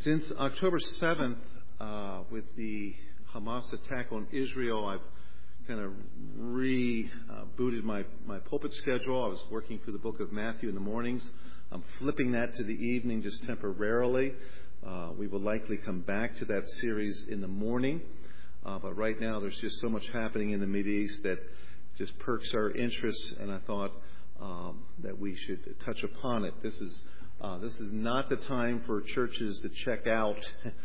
Since October 7th, with the Hamas attack on Israel, I've kind of rebooted my pulpit schedule. I was working through the book of Matthew in the mornings. I'm flipping that to the evening just temporarily. We will likely come back to that series in the morning. But right now there's just so much happening in the Mideast that just perks our interest, and I thought that we should touch upon it. This is not the time for churches to check out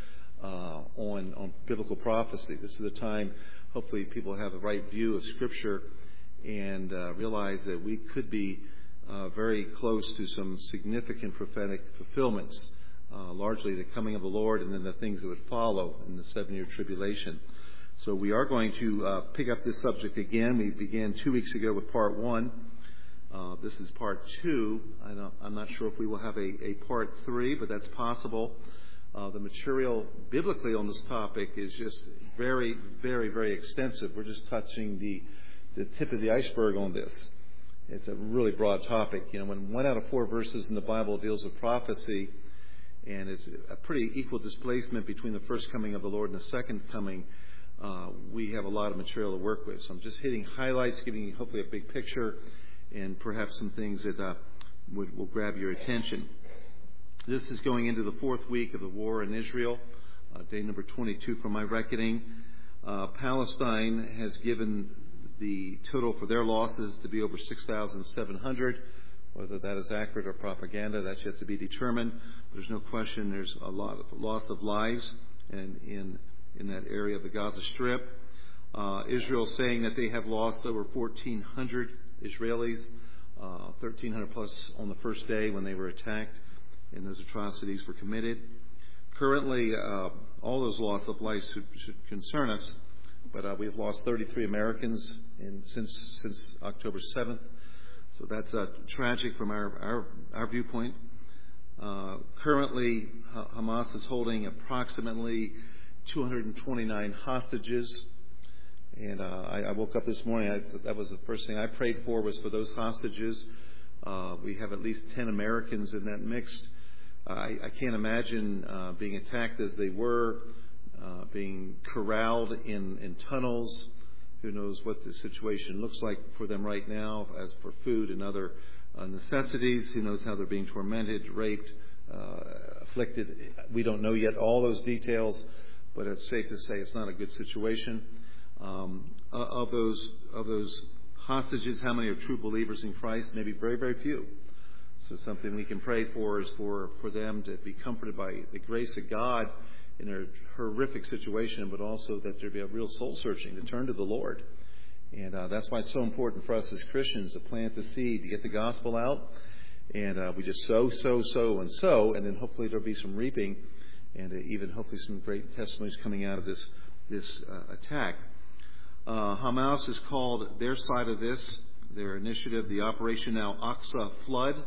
on biblical prophecy. This is the time, hopefully, people have the right view of Scripture and realize that we could be very close to some significant prophetic fulfillments, largely the coming of the Lord and then the things that would follow in the 7-year tribulation. So we are going to pick up this subject again. We began 2 weeks ago with part 1. This is part 2. I'm not sure if we will have a part 3, but that's possible. The material biblically on this topic is just very, very, very extensive. We're just touching the tip of the iceberg on this. It's a really broad topic. You know, when 1 out of 4 verses in the Bible deals with prophecy, and it's a pretty equal displacement between the first coming of the Lord and the second coming, we have a lot of material to work with. So I'm just hitting highlights, giving you hopefully a big picture, and perhaps some things that will grab your attention. This is going into the 4th week of the war in Israel, day number 22 from my reckoning. Palestine has given the total for their losses to be over 6,700. Whether that is accurate or propaganda, that's yet to be determined. There's no question there's a lot of loss of lives in that area of the Gaza Strip. Israel saying that they have lost over 1,400 Israelis, 1,300 plus on the first day when they were attacked and those atrocities were committed. Currently, all those loss of life should concern us, but we've lost 33 Americans since October 7th. So that's tragic from our viewpoint. Currently, Hamas is holding approximately 229 hostages. And I woke up this morning, that was the first thing I prayed for, was for those hostages. We have at least 10 Americans in that mix. I can't imagine being attacked as they were, being corralled in tunnels. Who knows what the situation looks like for them right now as for food and other necessities. Who knows how they're being tormented, raped, afflicted. We don't know yet all those details, but it's safe to say it's not a good situation. Of those hostages, how many are true believers in Christ? Maybe very, very few. So something we can pray for is for them to be comforted by the grace of God in their horrific situation, but also that there be a real soul searching to turn to the Lord. And that's why it's so important for us as Christians to plant the seed, to get the gospel out. And we just sow, and then hopefully there'll be some reaping, and even hopefully some great testimonies coming out of this attack. Hamas has called their side of this, their initiative, the Operation Al-Aqsa Flood.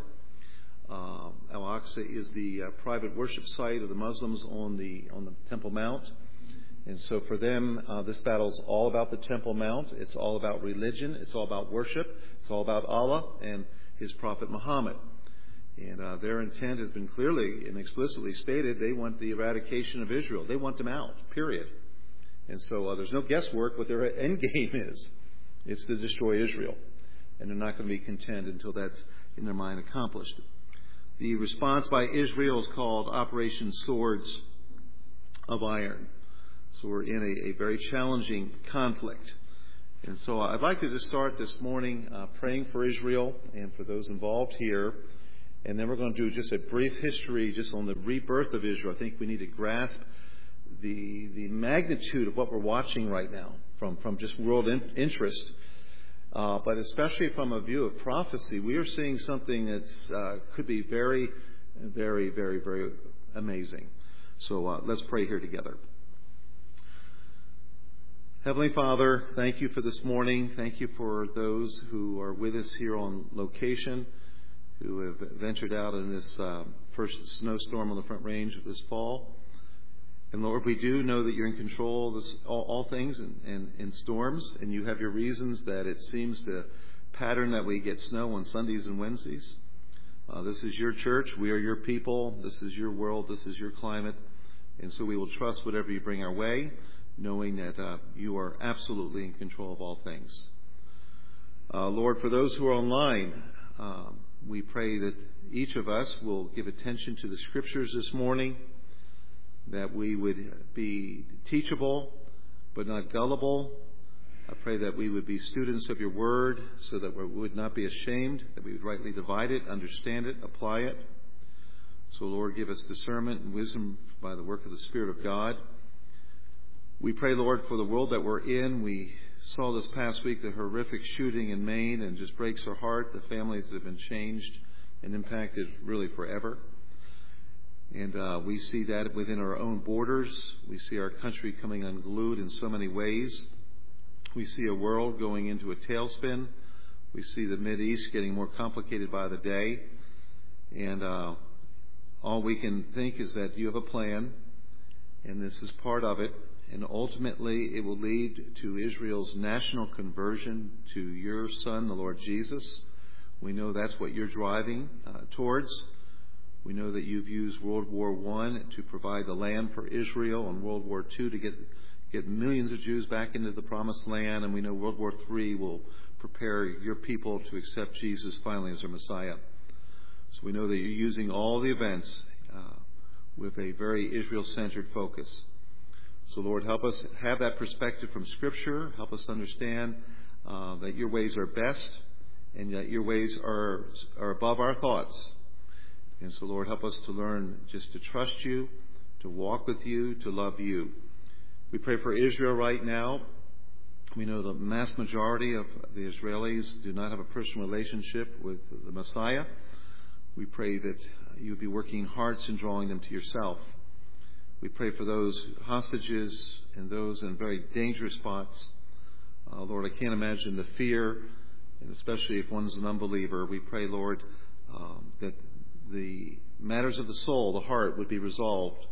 Al-Aqsa is the private worship site of the Muslims on the Temple Mount. And so for them, this battle is all about the Temple Mount. It's all about religion. It's all about worship. It's all about Allah and His Prophet Muhammad. And their intent has been clearly and explicitly stated. They want the eradication of Israel. They want them out, period. And so there's no guesswork what their end game is. It's to destroy Israel. And they're not going to be content until that's in their mind accomplished. The response by Israel is called Operation Swords of Iron. So we're in a very challenging conflict. And so I'd like to just start this morning praying for Israel and for those involved here. And then we're going to do just a brief history just on the rebirth of Israel. I think we need to grasp the magnitude of what we're watching right now from just world interest. But especially from a view of prophecy, we are seeing something that could be very, very, very, very amazing. So let's pray here together. Heavenly Father, thank you for this morning. Thank you for those who are with us here on location, who have ventured out in this first snowstorm on the Front Range of this fall. And Lord, we do know that you're in control of all things and in storms, and you have your reasons that it seems to pattern that we get snow on Sundays and Wednesdays. This is your church. We are your people. This is your world. This is your climate. And so we will trust whatever you bring our way, knowing that you are absolutely in control of all things. Lord, for those who are online, we pray that each of us will give attention to the Scriptures this morning, that we would be teachable but not gullible. I pray that we would be students of your word so that we would not be ashamed, that we would rightly divide it, understand it, apply it. So, Lord, give us discernment and wisdom by the work of the Spirit of God. We pray, Lord, for the world that we're in. We saw this past week the horrific shooting in Maine, and just breaks our heart, the families that have been changed and impacted really forever. And we see that within our own borders. We see our country coming unglued in so many ways. We see a world going into a tailspin. We see the Mideast getting more complicated by the day. And all we can think is that you have a plan, and this is part of it. And ultimately, it will lead to Israel's national conversion to your Son, the Lord Jesus. We know that's what you're driving towards. We know that you've used World War I to provide the land for Israel, and World War II to get millions of Jews back into the Promised Land. And we know World War III will prepare your people to accept Jesus finally as their Messiah. So we know that you're using all the events with a very Israel-centered focus. So, Lord, help us have that perspective from Scripture. Help us understand that your ways are best and that your ways are above our thoughts. And so, Lord, help us to learn just to trust you, to walk with you, to love you. We pray for Israel right now. We know the mass majority of the Israelis do not have a personal relationship with the Messiah. We pray that you be working hearts and drawing them to yourself. We pray for those hostages and those in very dangerous spots. Lord, I can't imagine the fear, and especially if one's an unbeliever. We pray, Lord, that the matters of the soul, the heart, would be resolved.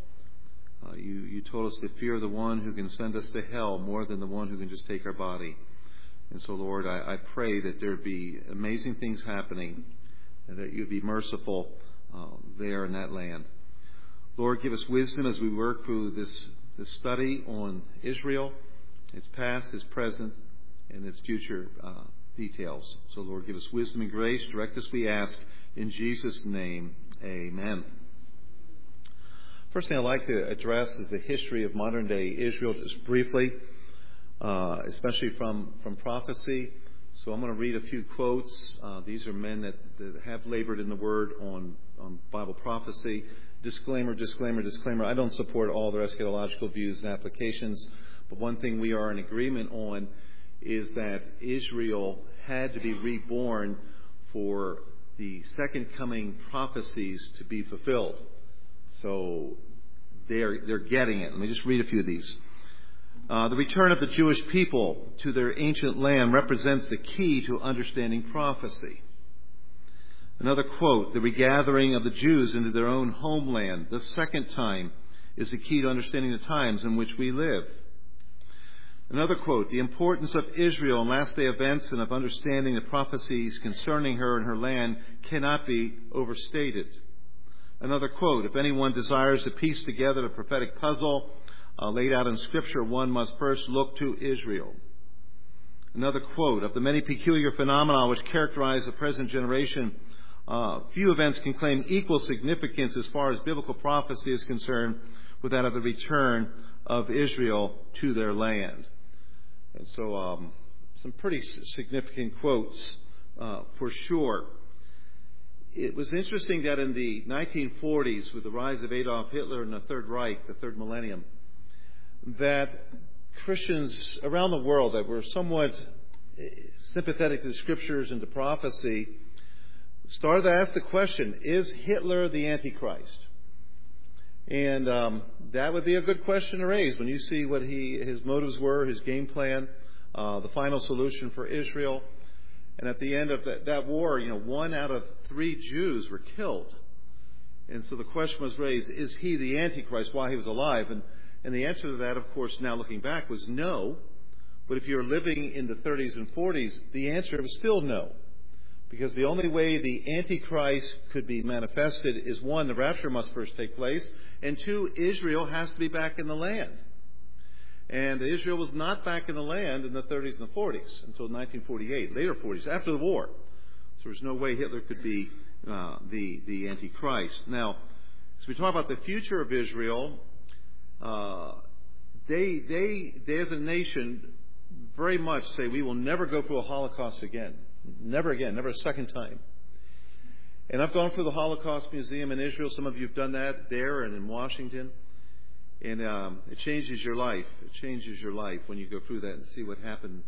You told us to fear the one who can send us to hell more than the one who can just take our body. And so, Lord, I pray that there be amazing things happening and that you'd be merciful there in that land. Lord, give us wisdom as we work through this study on Israel, its past, its present, and its future details. So, Lord, give us wisdom and grace. Direct us, we ask. In Jesus' name, amen. First thing I'd like to address is the history of modern-day Israel, just briefly, especially from prophecy. So I'm going to read a few quotes. These are men that have labored in the Word on Bible prophecy. Disclaimer, disclaimer, disclaimer. I don't support all their eschatological views and applications, but one thing we are in agreement on is that Israel had to be reborn for the second coming prophecies to be fulfilled. So they're getting it. Let me just read a few of these. The return of the Jewish people to their ancient land represents the key to understanding prophecy. Another quote, the regathering of the Jews into their own homeland the second time is the key to understanding the times in which we live. Another quote, the importance of Israel in last day events and of understanding the prophecies concerning her and her land cannot be overstated. Another quote, if anyone desires to piece together the prophetic puzzle laid out in Scripture, one must first look to Israel. Another quote, of the many peculiar phenomena which characterize the present generation, few events can claim equal significance as far as biblical prophecy is concerned with that of the return of Israel to their land. And so some pretty significant quotes for sure. It was interesting that in the 1940s, with the rise of Adolf Hitler and the Third Reich, the third millennium, that Christians around the world that were somewhat sympathetic to the Scriptures and to prophecy started to ask the question, is Hitler the Antichrist? And that would be a good question to raise when you see what his motives were, his game plan, the final solution for Israel. And at the end of that war, 1 out of 3 Jews were killed. And so the question was raised, is he the Antichrist while he was alive? And the answer to that, of course, now looking back, was no. But if you're living in the 30s and 40s, the answer was still no. Because the only way the Antichrist could be manifested is, one, the rapture must first take place, and two, Israel has to be back in the land. And Israel was not back in the land in the 30s and the 40s until 1948, later 40s, after the war. So there's no way Hitler could be the Antichrist. Now, as we talk about the future of Israel, they as a nation very much say we will never go through a Holocaust again. Never again, never a second time. And I've gone through the Holocaust Museum in Israel. Some of you have done that there and in Washington. And it changes your life. It changes your life when you go through that and see what happened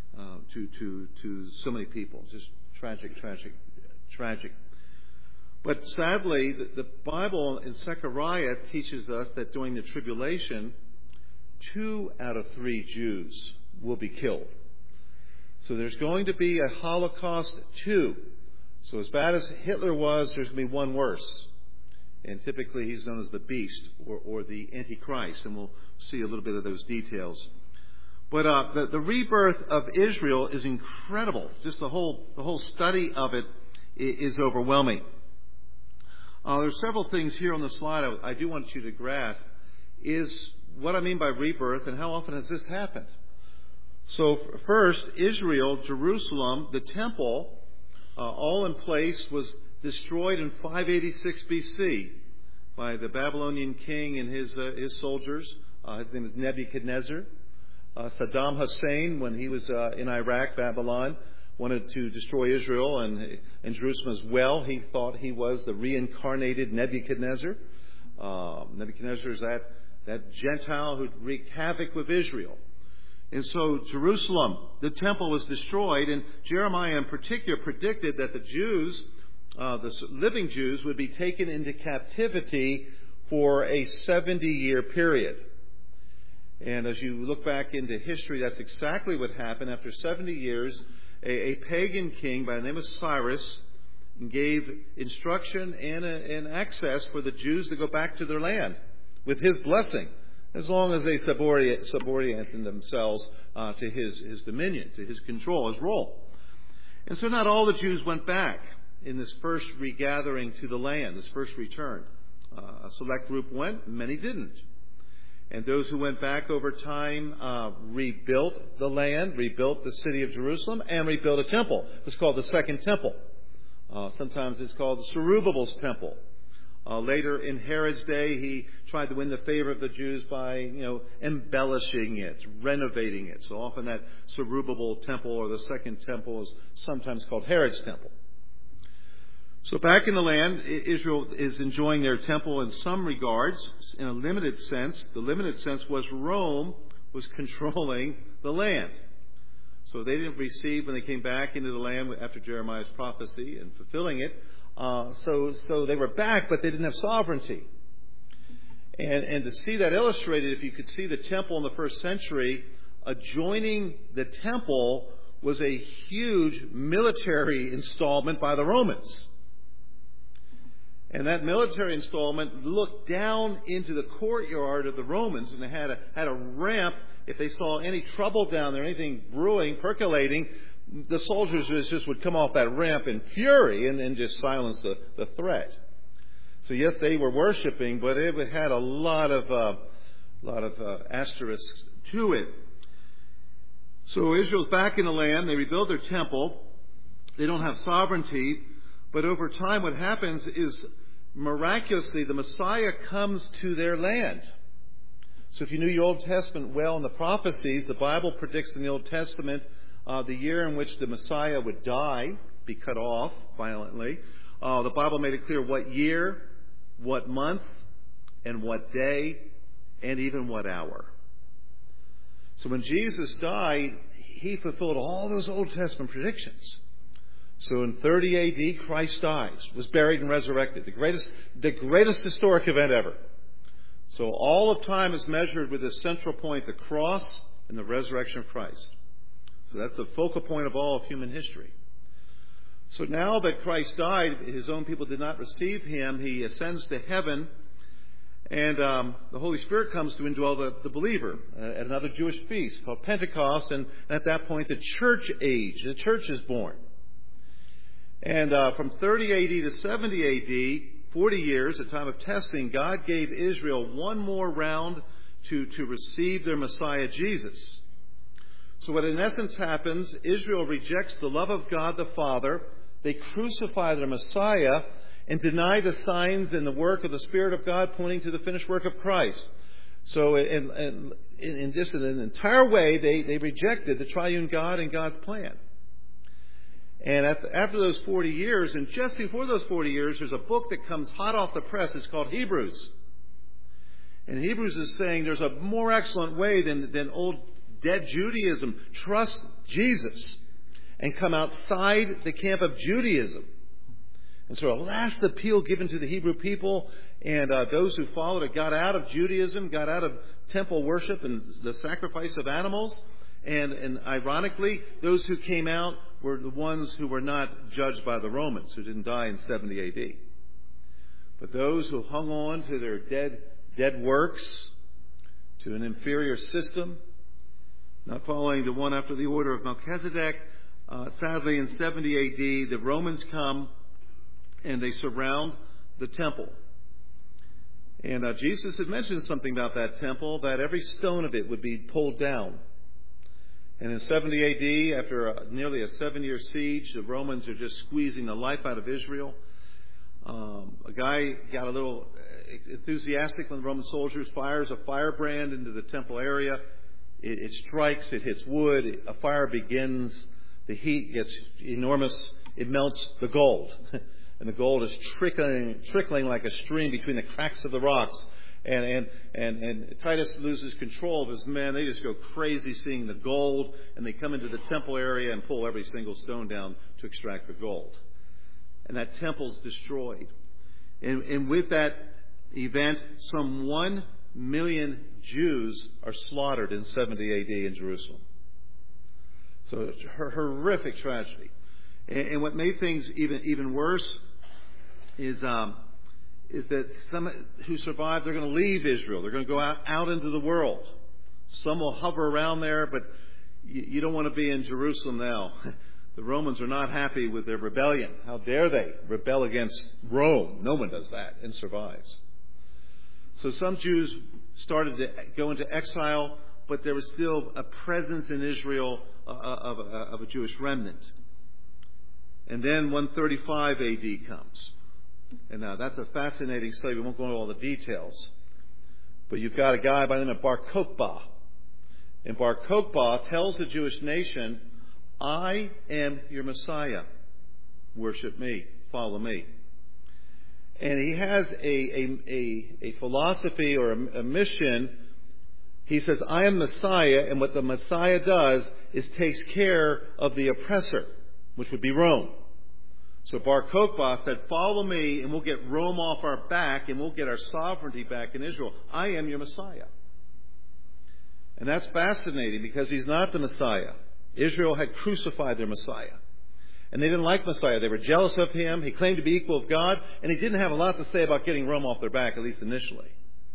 to so many people. Just tragic, tragic, tragic. But sadly, the Bible in Zechariah teaches us that during the tribulation, 2 out of 3 Jews will be killed. So there's going to be a Holocaust 2. So as bad as Hitler was, there's going to be one worse. And typically he's known as the beast or the Antichrist. And we'll see a little bit of those details. But the rebirth of Israel is incredible. Just the whole study of it is overwhelming. There's several things here on the slide I do want you to grasp. Is what I mean by rebirth and how often has this happened? So first, Israel, Jerusalem, the temple, all in place, was destroyed in 586 BC by the Babylonian king and his soldiers. His name is Nebuchadnezzar. Saddam Hussein, when he was in Iraq, Babylon, wanted to destroy Israel and Jerusalem as well. He thought he was the reincarnated Nebuchadnezzar. Nebuchadnezzar is that Gentile who wreaked havoc with Israel. And so Jerusalem, the temple, was destroyed, and Jeremiah in particular predicted that the Jews, the living Jews, would be taken into captivity for a 70-year period. And as you look back into history, that's exactly what happened. After 70 years, a pagan king by the name of Cyrus gave instruction and access for the Jews to go back to their land with his blessing, as long as they subordinated themselves to his dominion, to his control, his role. And so not all the Jews went back in this first regathering to the land, this first return. A select group went, many didn't. And those who went back over time rebuilt the land, rebuilt the city of Jerusalem, and rebuilt a temple. It's called the Second Temple. Sometimes it's called Zerubbabel's Temple. Later in Herod's day, he tried to win the favor of the Jews by, embellishing it, renovating it. So often that Zerubbabel Temple or the Second Temple is sometimes called Herod's Temple. So back in the land, Israel is enjoying their temple in some regards, in a limited sense. The limited sense was Rome was controlling the land. So they didn't receive when they came back into the land after Jeremiah's prophecy and fulfilling it. So they were back, but they didn't have sovereignty. And to see that illustrated, if you could see the temple in the first century, adjoining the temple was a huge military installment by the Romans. And that military installment looked down into the courtyard of the Romans, and they had a ramp. If they saw any trouble down there, anything brewing, percolating, the soldiers just would come off that ramp in fury and just silence the threat. So yes, they were worshiping, but it had a lot of asterisks to it. So Israel's back in the land. They rebuild their temple. They don't have sovereignty. But over time, what happens is, miraculously, the Messiah comes to their land. So if you knew your Old Testament well in the prophecies, the Bible predicts in the Old Testament the year in which the Messiah would die, be cut off violently. The Bible made it clear what year, what month, and what day, and even what hour. So when Jesus died, he fulfilled all those Old Testament predictions. So in 30 A.D., Christ dies, was buried and resurrected. The greatest historic event ever. So all of time is measured with this central point, the cross and the resurrection of Christ. So that's the focal point of all of human history. So now that Christ died, his own people did not receive him. He ascends to heaven, and the Holy Spirit comes to indwell the believer at another Jewish feast called Pentecost. And at that point, the church age, the church is born. And from 30 AD to 70 AD, 40 years, a time of testing, God gave Israel one more round to receive their Messiah, Jesus. So what in essence happens, Israel rejects the love of God the Father, they crucify their Messiah, and deny the signs and the work of the Spirit of God pointing to the finished work of Christ. So in just an entire way, they rejected the triune God and God's plan. And after those 40 years, and just before those 40 years, there's a book that comes hot off the press. It's called Hebrews. And Hebrews is saying there's a more excellent way than old dead Judaism. Trust Jesus and come outside the camp of Judaism. And so a last appeal given to the Hebrew people, and those who followed it got out of Judaism, got out of temple worship and the sacrifice of animals. And ironically, those who came out were the ones who were not judged by the Romans, who didn't die in 70 AD. But those who hung on to their dead works, to an inferior system, not following the one after the order of Melchizedek, sadly in 70 AD, the Romans come and they surround the temple. And Jesus had mentioned something about that temple, that every stone of it would be pulled down. And in 70 AD, after nearly a 7-year siege, the Romans are just squeezing the life out of Israel. A guy got a little enthusiastic when the Roman soldiers fires a firebrand into the temple area. It strikes, it hits wood, a fire begins, the heat gets enormous, it melts the gold. And the gold is trickling like a stream between the cracks of the rocks. And Titus loses control of his men. They just go crazy seeing the gold, and they come into the temple area and pull every single stone down to extract the gold. And that temple's destroyed. And with that event, some 1 million Jews are slaughtered in 70 AD in Jerusalem. So it's a horrific tragedy. And what made things even worse is that some who survive, they're going to leave Israel. They're going to go out into the world. Some will hover around there, but you don't want to be in Jerusalem now. The Romans are not happy with their rebellion. How dare they rebel against Rome? No one does that and survives. So some Jews started to go into exile, but there was still a presence in Israel of a Jewish remnant. And then 135 AD comes. And now that's a fascinating study. We won't go into all the details. But you've got a guy by the name of Bar Kokhba. And Bar Kokhba tells the Jewish nation, I am your Messiah. Worship me. Follow me. And he has a philosophy or a mission. He says, I am Messiah, and what the Messiah does is takes care of the oppressor, which would be Rome. So Bar Kokhba said, follow me and we'll get Rome off our back and we'll get our sovereignty back in Israel. I am your Messiah. And that's fascinating because he's not the Messiah. Israel had crucified their Messiah. And they didn't like Messiah. They were jealous of him. He claimed to be equal of God. And he didn't have a lot to say about getting Rome off their back, at least initially.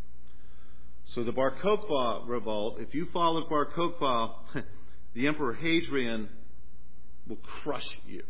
So the Bar Kokhba revolt, if you followed Bar Kokhba, the Emperor Hadrian will crush you.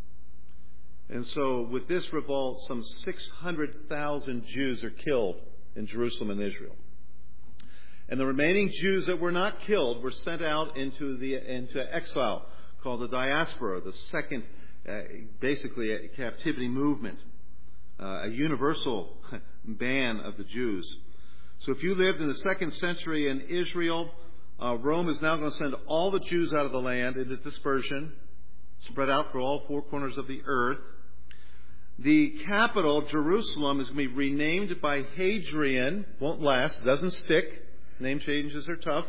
And so with this revolt, some 600,000 Jews are killed in Jerusalem and Israel. And the remaining Jews that were not killed were sent out into exile, called the diaspora, the second, basically a captivity movement, a universal ban of the Jews. So if you lived in the 2nd century in Israel, Rome is now going to send all the Jews out of the land into dispersion, spread out for all 4 corners of the earth. The capital, Jerusalem, is going to be renamed by Hadrian. Won't last, doesn't stick. Name changes are tough.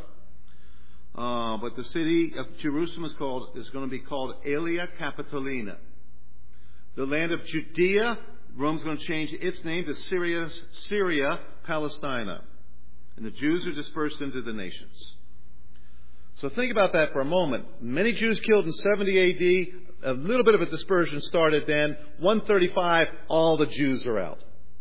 But the city of Jerusalem is going to be called Aelia Capitolina. The land of Judea, Rome's going to change its name to Syria Palestina. And the Jews are dispersed into the nations. So think about that for a moment. Many Jews killed in 70 AD. A little bit of a dispersion started then. 135, all the Jews are out.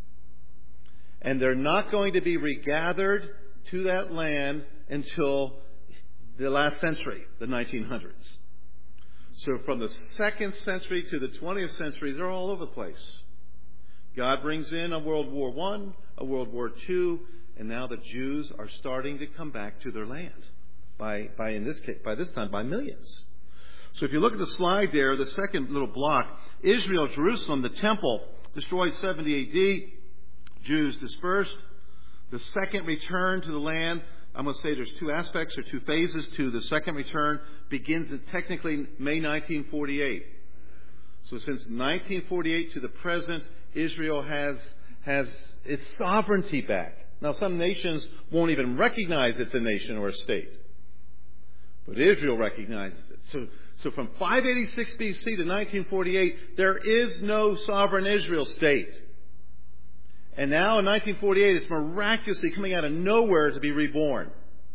And they're not going to be regathered to that land until the last century, the 1900s. So from the 2nd century to the 20th century, they're all over the place. God brings in a World War I, a World War II, and now the Jews are starting to come back to their land. By this time, by millions. So if you look at the slide there, the second little block, Israel, Jerusalem, the temple, destroyed 70 AD, Jews dispersed. The second return to the land, I'm going to say there's two aspects or two phases to the second return, begins at technically May 1948. So since 1948 to the present, Israel has its sovereignty back. Now some nations won't even recognize it's a nation or a state. But Israel recognizes it. So from 586 BC to 1948, there is no sovereign Israel state. And now in 1948, it's miraculously coming out of nowhere to be reborn.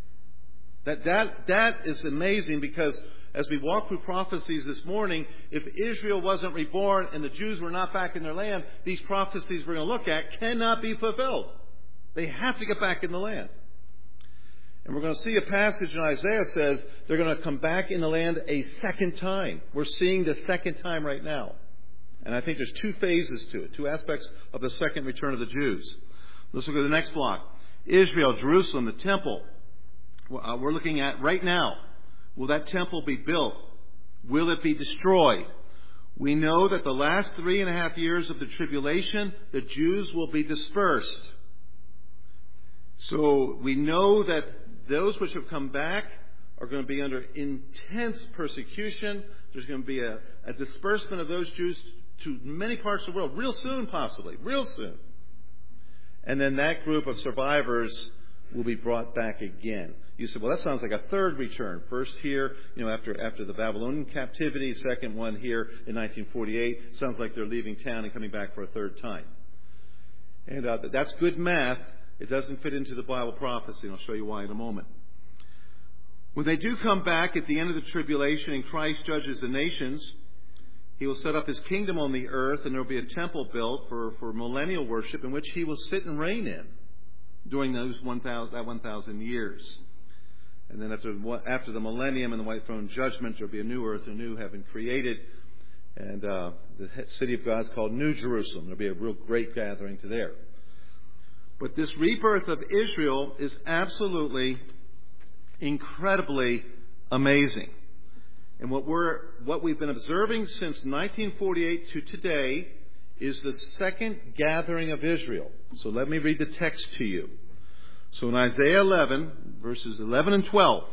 That is amazing, because as we walk through prophecies this morning, if Israel wasn't reborn and the Jews were not back in their land, these prophecies we're going to look at cannot be fulfilled. They have to get back in the land. And we're going to see a passage in Isaiah says they're going to come back in the land a second time. We're seeing the second time right now. And I think there's two phases to it, two aspects of the second return of the Jews. Let's look at the next block. Israel, Jerusalem, the temple. We're looking at right now. Will that temple be built? Will it be destroyed? We know that the last 3.5 years of the tribulation, the Jews will be dispersed. So we know that those which have come back are going to be under intense persecution. There's going to be a disbursement of those Jews to many parts of the world, real soon possibly, real soon. And then that group of survivors will be brought back again. You said, well, that sounds like a third return. First here, after the Babylonian captivity. Second one here in 1948. Sounds like they're leaving town and coming back for a third time. And that's good math. It doesn't fit into the Bible prophecy, and I'll show you why in a moment. When they do come back at the end of the tribulation and Christ judges the nations, He will set up His kingdom on the earth, and there will be a temple built for millennial worship in which He will sit and reign in during that 1,000 years. And then after the millennium and the white throne judgment, there will be a new earth, a new heaven created. And the city of God is called New Jerusalem. There will be a real great gathering to there. But this rebirth of Israel is absolutely, incredibly amazing. And what we've been observing since 1948 to today is the second gathering of Israel. So let me read the text to you. So in Isaiah 11, verses 11 and 12.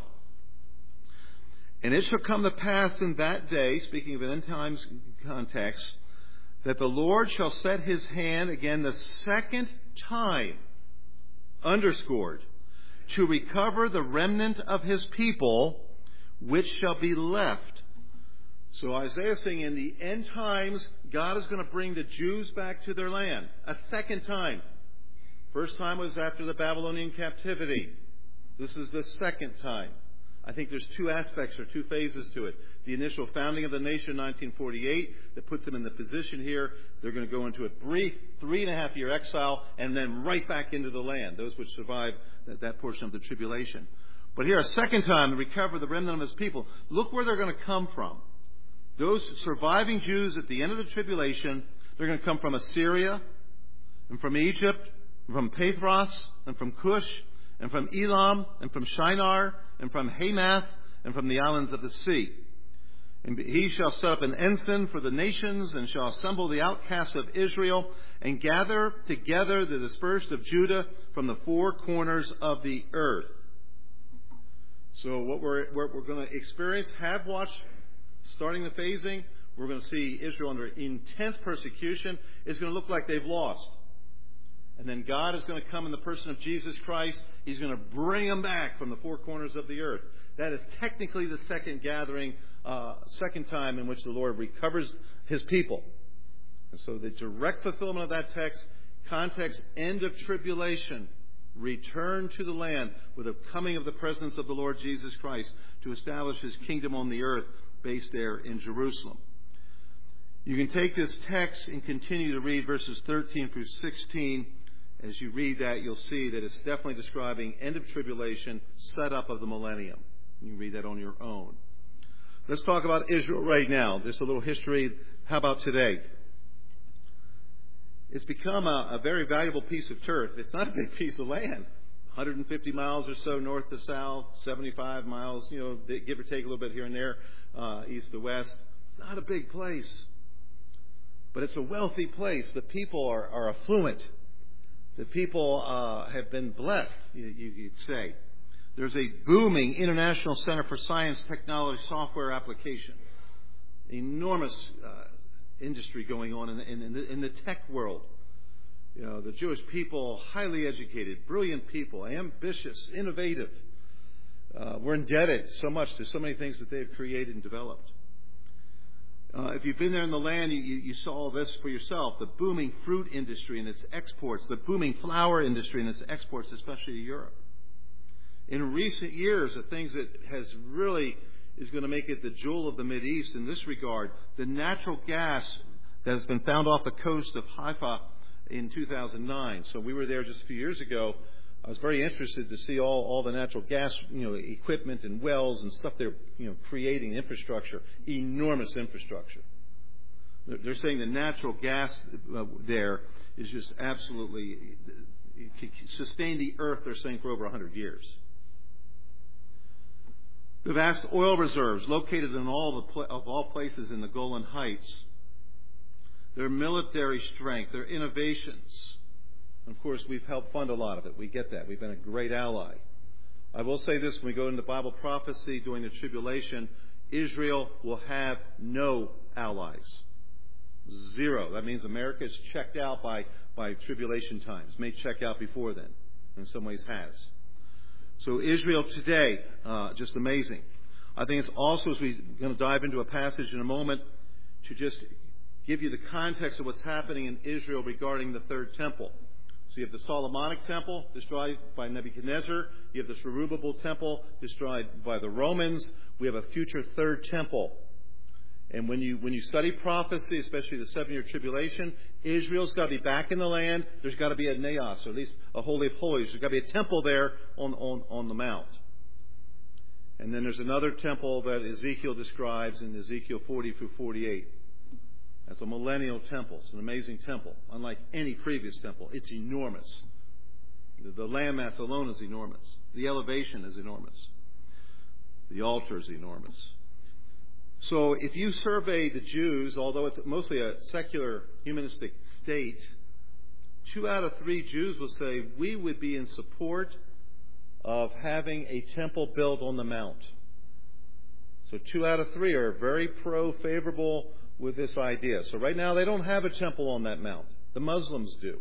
And it shall come to pass in that day, speaking of an end times context, that the Lord shall set His hand, again the second time, underscored, to recover the remnant of His people, which shall be left. So Isaiah is saying in the end times, God is going to bring the Jews back to their land. A second time. First time was after the Babylonian captivity. This is the second time. I think there's two aspects or two phases to it. The initial founding of the nation in 1948 that puts them in the position here. They're going to go into a brief 3.5-year exile and then right back into the land, those which survive that portion of the tribulation. But here, a second time, to recover the remnant of His people. Look where they're going to come from. Those surviving Jews at the end of the tribulation, they're going to come from Assyria, and from Egypt, and from Pathros, and from Cush, and from Elam, and from Shinar, and from Hamath, and from the islands of the sea. And He shall set up an ensign for the nations, and shall assemble the outcasts of Israel, and gather together the dispersed of Judah from the four corners of the earth. So what we're going to experience, have watched, starting the phasing, we're going to see Israel under intense persecution. It's going to look like they've lost. And then God is going to come in the person of Jesus Christ. He's going to bring them back from the four corners of the earth. That is technically the second gathering, second time in which the Lord recovers His people. And so the direct fulfillment of that context, end of tribulation, return to the land with the coming of the presence of the Lord Jesus Christ to establish His kingdom on the earth based there in Jerusalem. You can take this text and continue to read verses 13 through 16. As you read that, you'll see that it's definitely describing end of tribulation, setup of the millennium. You can read that on your own. Let's talk about Israel right now. Just a little history. How about today? It's become a very valuable piece of turf. It's not a big piece of land. 150 miles or so north to south, 75 miles, give or take a little bit here and there, east to west. It's not a big place. But it's a wealthy place. The people are affluent. The people have been blessed, you'd say. There's a booming international center for science, technology, software application. Enormous industry going on in the tech world. The Jewish people, highly educated, brilliant people, ambitious, innovative. We're indebted so much to so many things that they've created and developed. If you've been there in the land, you saw this for yourself. The booming fruit industry and its exports, the booming flower industry and its exports, especially to Europe. In recent years, the things that has really is going to make it the jewel of the Mideast in this regard, the natural gas that has been found off the coast of Haifa in 2009. So we were there just a few years ago. I was very interested to see all the natural gas, equipment and wells and stuff they're, creating, infrastructure, enormous infrastructure. They're saying the natural gas there is just absolutely sustain the earth, they're saying, for over 100 years. The vast oil reserves located in all places in the Golan Heights, their military strength, their innovations. And of course, we've helped fund a lot of it. We get that. We've been a great ally. I will say this, when we go into Bible prophecy during the tribulation, Israel will have no allies. Zero. That means America is checked out by tribulation times. May check out before then. In some ways has. So Israel today, just amazing. I think it's also, as we're going to dive into a passage in a moment, to just give you the context of what's happening in Israel regarding the third temple. So you have the Solomonic temple destroyed by Nebuchadnezzar. You have the Zerubbabel temple destroyed by the Romans. We have a future third temple. And when you study prophecy, especially the 7-year tribulation, Israel's got to be back in the land. There's got to be a naos, or at least a holy of holies. There's got to be a temple there on the mount. And then there's another temple that Ezekiel describes in Ezekiel 40 through 48. That's a millennial temple. It's an amazing temple, unlike any previous temple. It's enormous. The landmass alone is enormous. The elevation is enormous. The altar is enormous. So if you survey the Jews, although it's mostly a secular humanistic state, 2 out of 3 Jews will say we would be in support of having a temple built on the mount. So 2 out of 3 are very favorable with this idea. So right now they don't have a temple on that mount. The Muslims do.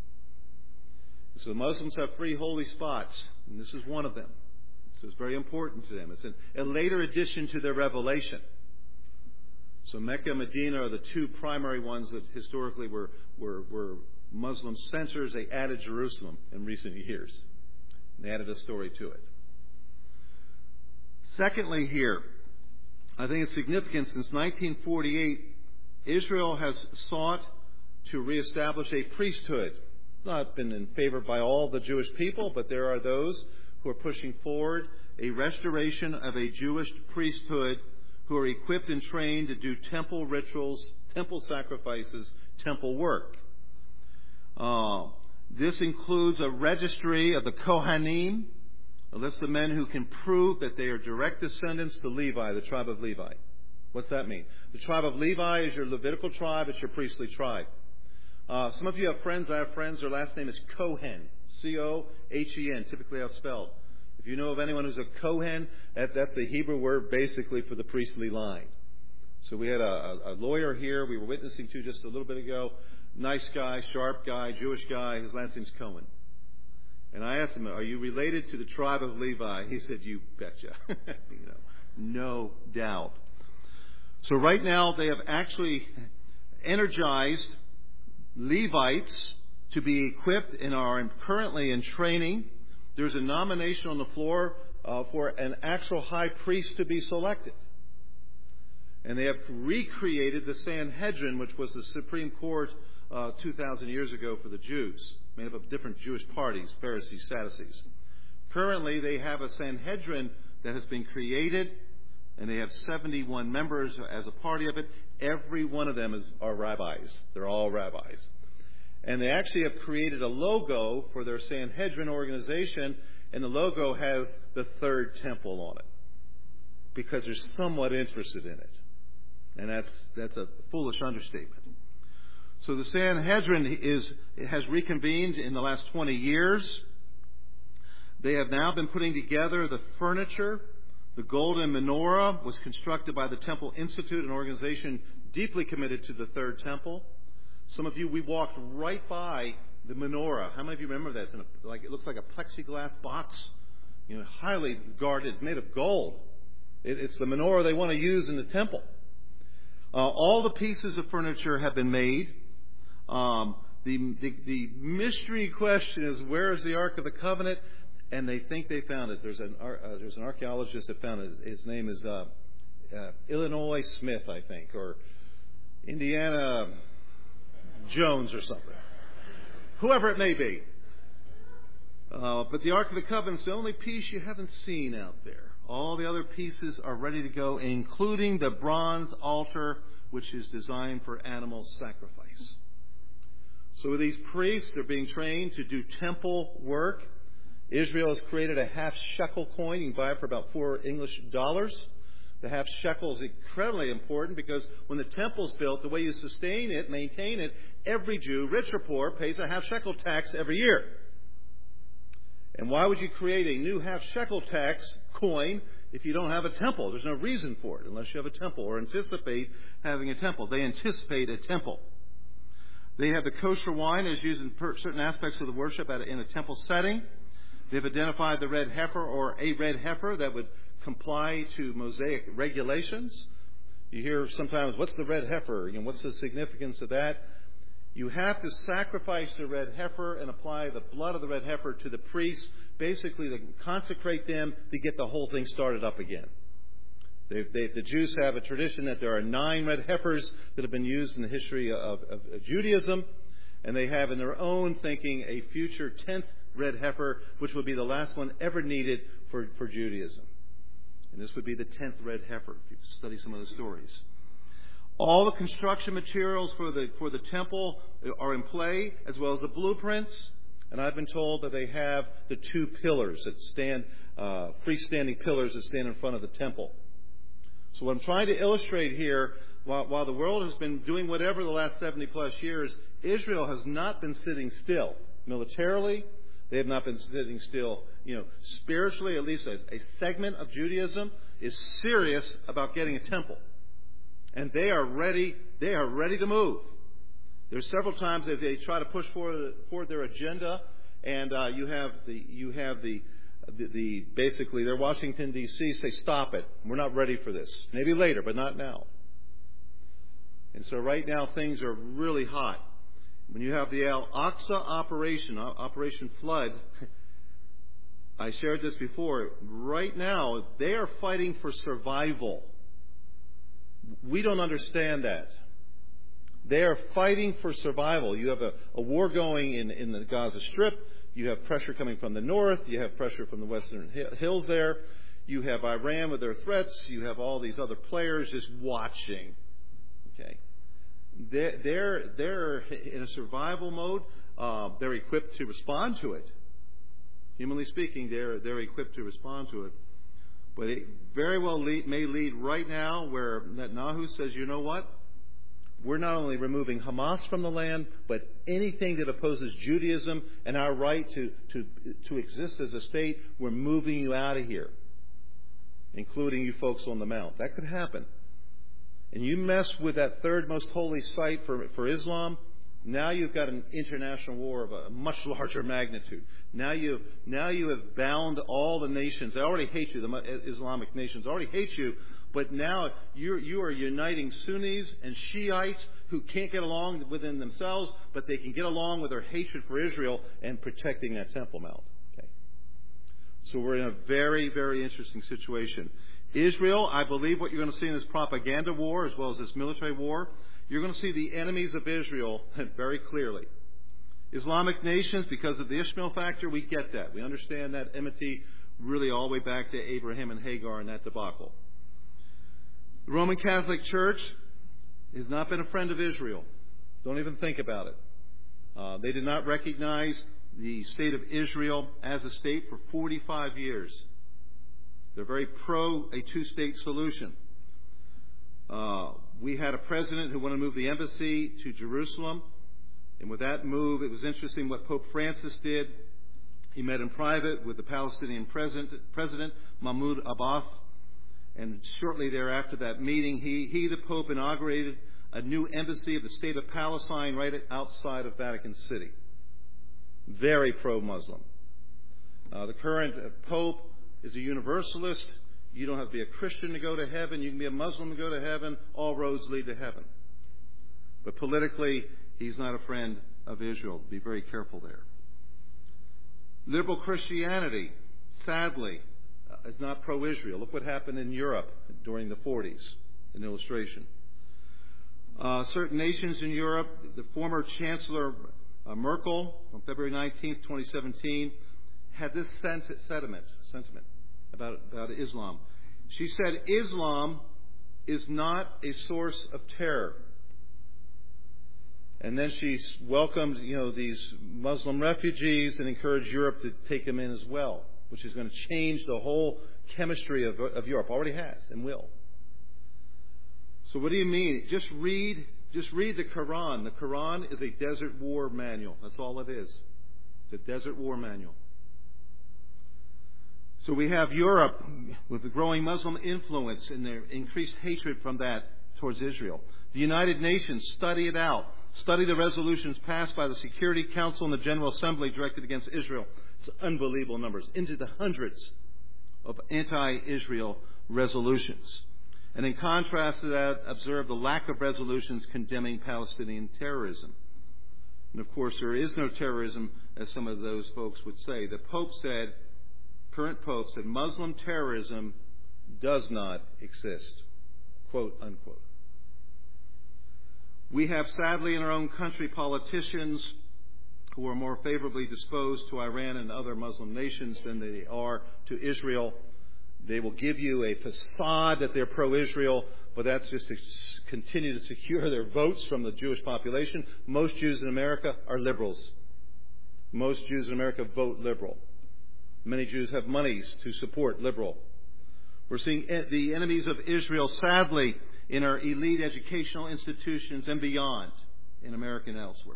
So the Muslims have 3 holy spots, and this is one of them. So it's very important to them. It's a later addition to their revelation. So Mecca and Medina are the 2 primary ones that historically were Muslim centers. They added Jerusalem in recent years. And they added a story to it. Secondly here, I think it's significant. Since 1948, Israel has sought to reestablish a priesthood. It's not been in favor by all the Jewish people, but there are those who are pushing forward a restoration of a Jewish priesthood who are equipped and trained to do temple rituals, temple sacrifices, temple work. This includes a registry of the Kohanim, a list of men who can prove that they are direct descendants to Levi, the tribe of Levi. What's that mean? The tribe of Levi is your Levitical tribe. It's your priestly tribe. Some of you have friends. I have friends. Their last name is Cohen. C-O-H-E-N, typically how it's spelled. If you know of anyone who's a Kohen, that's the Hebrew word basically for the priestly line. So we had a lawyer here we were witnessing to just a little bit ago. Nice guy, sharp guy, Jewish guy. His last name's Cohen. And I asked him, are you related to the tribe of Levi? He said, you betcha. No doubt. So right now they have actually energized Levites to be equipped and are currently in training. There's a nomination on the floor for an actual high priest to be selected. And they have recreated the Sanhedrin, which was the Supreme Court 2,000 years ago for the Jews, made up of different Jewish parties, Pharisees, Sadducees. Currently, they have a Sanhedrin that has been created and they have 71 members as a party of it. Every one of them are rabbis. They're all rabbis. And they actually have created a logo for their Sanhedrin organization, and the logo has the third temple on it because they're somewhat interested in it. And that's a foolish understatement. So the Sanhedrin has reconvened in the last 20 years. They have now been putting together the furniture. The golden menorah was constructed by the Temple Institute, an organization deeply committed to the third temple. Some of you, we walked right by the menorah. How many of you remember that? It looks like a plexiglass box, highly guarded. It's made of gold. It's the menorah they want to use in the temple. All the pieces of furniture have been made. The mystery question is, where is the Ark of the Covenant? And they think they found it. There's an archaeologist that found it. His name is Illinois Smith, I think, or Indiana Jones or something. Whoever it may be. But the Ark of the Covenant is the only piece you haven't seen out there. All the other pieces are ready to go, including the bronze altar, which is designed for animal sacrifice. So these priests are being trained to do temple work. Israel has created a half shekel coin. You can buy it for about $4 English. The half shekel is incredibly important because when the temple's built, the way you sustain it, maintain it, every Jew, rich or poor, pays a half shekel tax every year. And why would you create a new half shekel tax coin if you don't have a temple? There's no reason for it unless you have a temple or anticipate having a temple. They anticipate a temple. They have the kosher wine as used in certain aspects of the worship in a temple setting. They've identified the red heifer or a red heifer that would comply to Mosaic regulations. You hear sometimes, what's the red heifer? What's the significance of that? You have to sacrifice the red heifer and apply the blood of the red heifer to the priests, basically to consecrate them to get the whole thing started up again. The Jews have a tradition that there are 9 red heifers that have been used in the history of Judaism, and they have in their own thinking a future 10th red heifer, which would be the last one ever needed for Judaism. And this would be the 10th red heifer, if you study some of the stories. All the construction materials for the temple are in play, as well as the blueprints. And I've been told that they have the 2 pillars that stand, freestanding pillars that stand in front of the temple. So what I'm trying to illustrate here, while the world has been doing whatever the last 70 plus years, Israel has not been sitting still. Militarily, they have not been sitting still. Spiritually, at least a segment of Judaism is serious about getting a temple. And they are ready to move. There's several times that they try to push forward their agenda, and you have the basically their Washington D.C. say, stop it. We're not ready for this. Maybe later, but not now. And so right now things are really hot. When you have the Al-Aqsa Operation Flood, I shared this before. Right now they are fighting for survival. We don't understand that. They are fighting for survival. You have a war going in the Gaza Strip. You have pressure coming from the north. You have pressure from the western hills there. You have Iran with their threats. You have all these other players just watching. Okay, they're in a survival mode. They're equipped to respond to it. Humanly speaking, they're equipped to respond to it. But it very well may lead right now where Netanyahu says, you know what? We're not only removing Hamas from the land, but anything that opposes Judaism and our right to exist as a state, we're moving you out of here, including you folks on the Mount. That could happen. And you mess with that third most holy site for Islam, now you've got an international war of a much larger magnitude. Now you have bound all the nations. They already hate you. The Islamic nations already hate you. But now you are uniting Sunnis and Shiites who can't get along within themselves, but they can get along with their hatred for Israel and protecting that Temple Mount. Okay. So we're in a very, very interesting situation. Israel, I believe what you're going to see in this propaganda war as well as this military war, you're going to see the enemies of Israel very clearly. Islamic nations, because of the Ishmael factor, we get that. We understand that enmity really all the way back to Abraham and Hagar and that debacle. The Roman Catholic Church has not been a friend of Israel. Don't even think about it. They did not recognize the state of Israel as a state for 45 years. They're very pro a two-state solution. We had a president who wanted to move the embassy to Jerusalem. And with that move, it was interesting what Pope Francis did. He met in private with the Palestinian President Mahmoud Abbas. And shortly thereafter that meeting, he, the Pope, inaugurated a new embassy of the state of Palestine right outside of Vatican City. Very pro-Muslim. The current Pope is a universalist. You don't have to be a Christian to go to heaven. You can be a Muslim to go to heaven. All roads lead to heaven. But politically, he's not a friend of Israel. Be very careful there. Liberal Christianity, sadly, is not pro-Israel. Look what happened in Europe during the 40s, an illustration. Certain nations in Europe, the former Chancellor Merkel, on February 19th, 2017, had this sentiment about Islam. She said, Islam is not a source of terror. And then she welcomed, these Muslim refugees and encouraged Europe to take them in as well, which is going to change the whole chemistry of Europe. Already has and will. So what do you mean? Just read the Quran. The Quran is a desert war manual. That's all it is. It's a desert war manual. So we have Europe with the growing Muslim influence and their increased hatred from that towards Israel. The United Nations, study it out. Study the resolutions passed by the Security Council and the General Assembly directed against Israel. It's unbelievable numbers, into the hundreds of anti-Israel resolutions. And in contrast to that, observe the lack of resolutions condemning Palestinian terrorism. And of course, there is no terrorism, as some of those folks would say. The current Pope said, Muslim terrorism does not exist, quote unquote. We have, sadly, in our own country, politicians who are more favorably disposed to Iran and other Muslim nations than they are to Israel. They will give you a facade that they're pro-Israel, but that's just to continue to secure their votes from the Jewish population. Most Jews in America are liberals. Most Jews in America vote liberal. Many Jews have monies to support liberal. We're seeing the enemies of Israel, sadly, in our elite educational institutions and beyond, in America and elsewhere.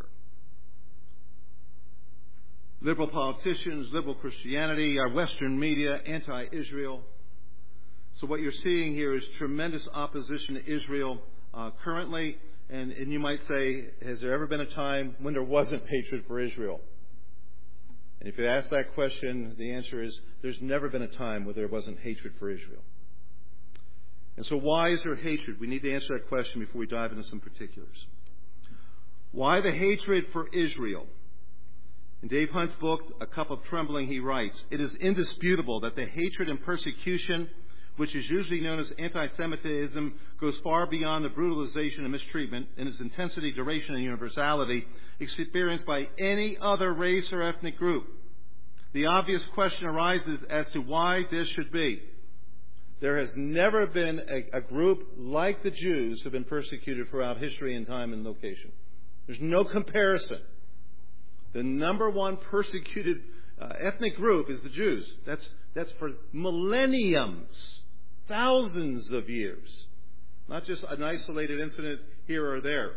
Liberal politicians, liberal Christianity, our Western media, anti-Israel. So what you're seeing here is tremendous opposition to Israel currently. And you might say, has there ever been a time when there wasn't hatred for Israel? And if you ask that question, the answer is there's never been a time where there wasn't hatred for Israel. And so why is there hatred? We need to answer that question before we dive into some particulars. Why the hatred for Israel? In Dave Hunt's book, A Cup of Trembling, he writes, it is indisputable that the hatred and persecution, which is usually known as anti-Semitism, goes far beyond the brutalization and mistreatment in its intensity, duration, and universality experienced by any other race or ethnic group. The obvious question arises as to why this should be. There has never been a group like the Jews who have been persecuted throughout history and time and location. There's no comparison. The number one persecuted ethnic group is the Jews. That's for millenniums, thousands of years. Not just an isolated incident here or there.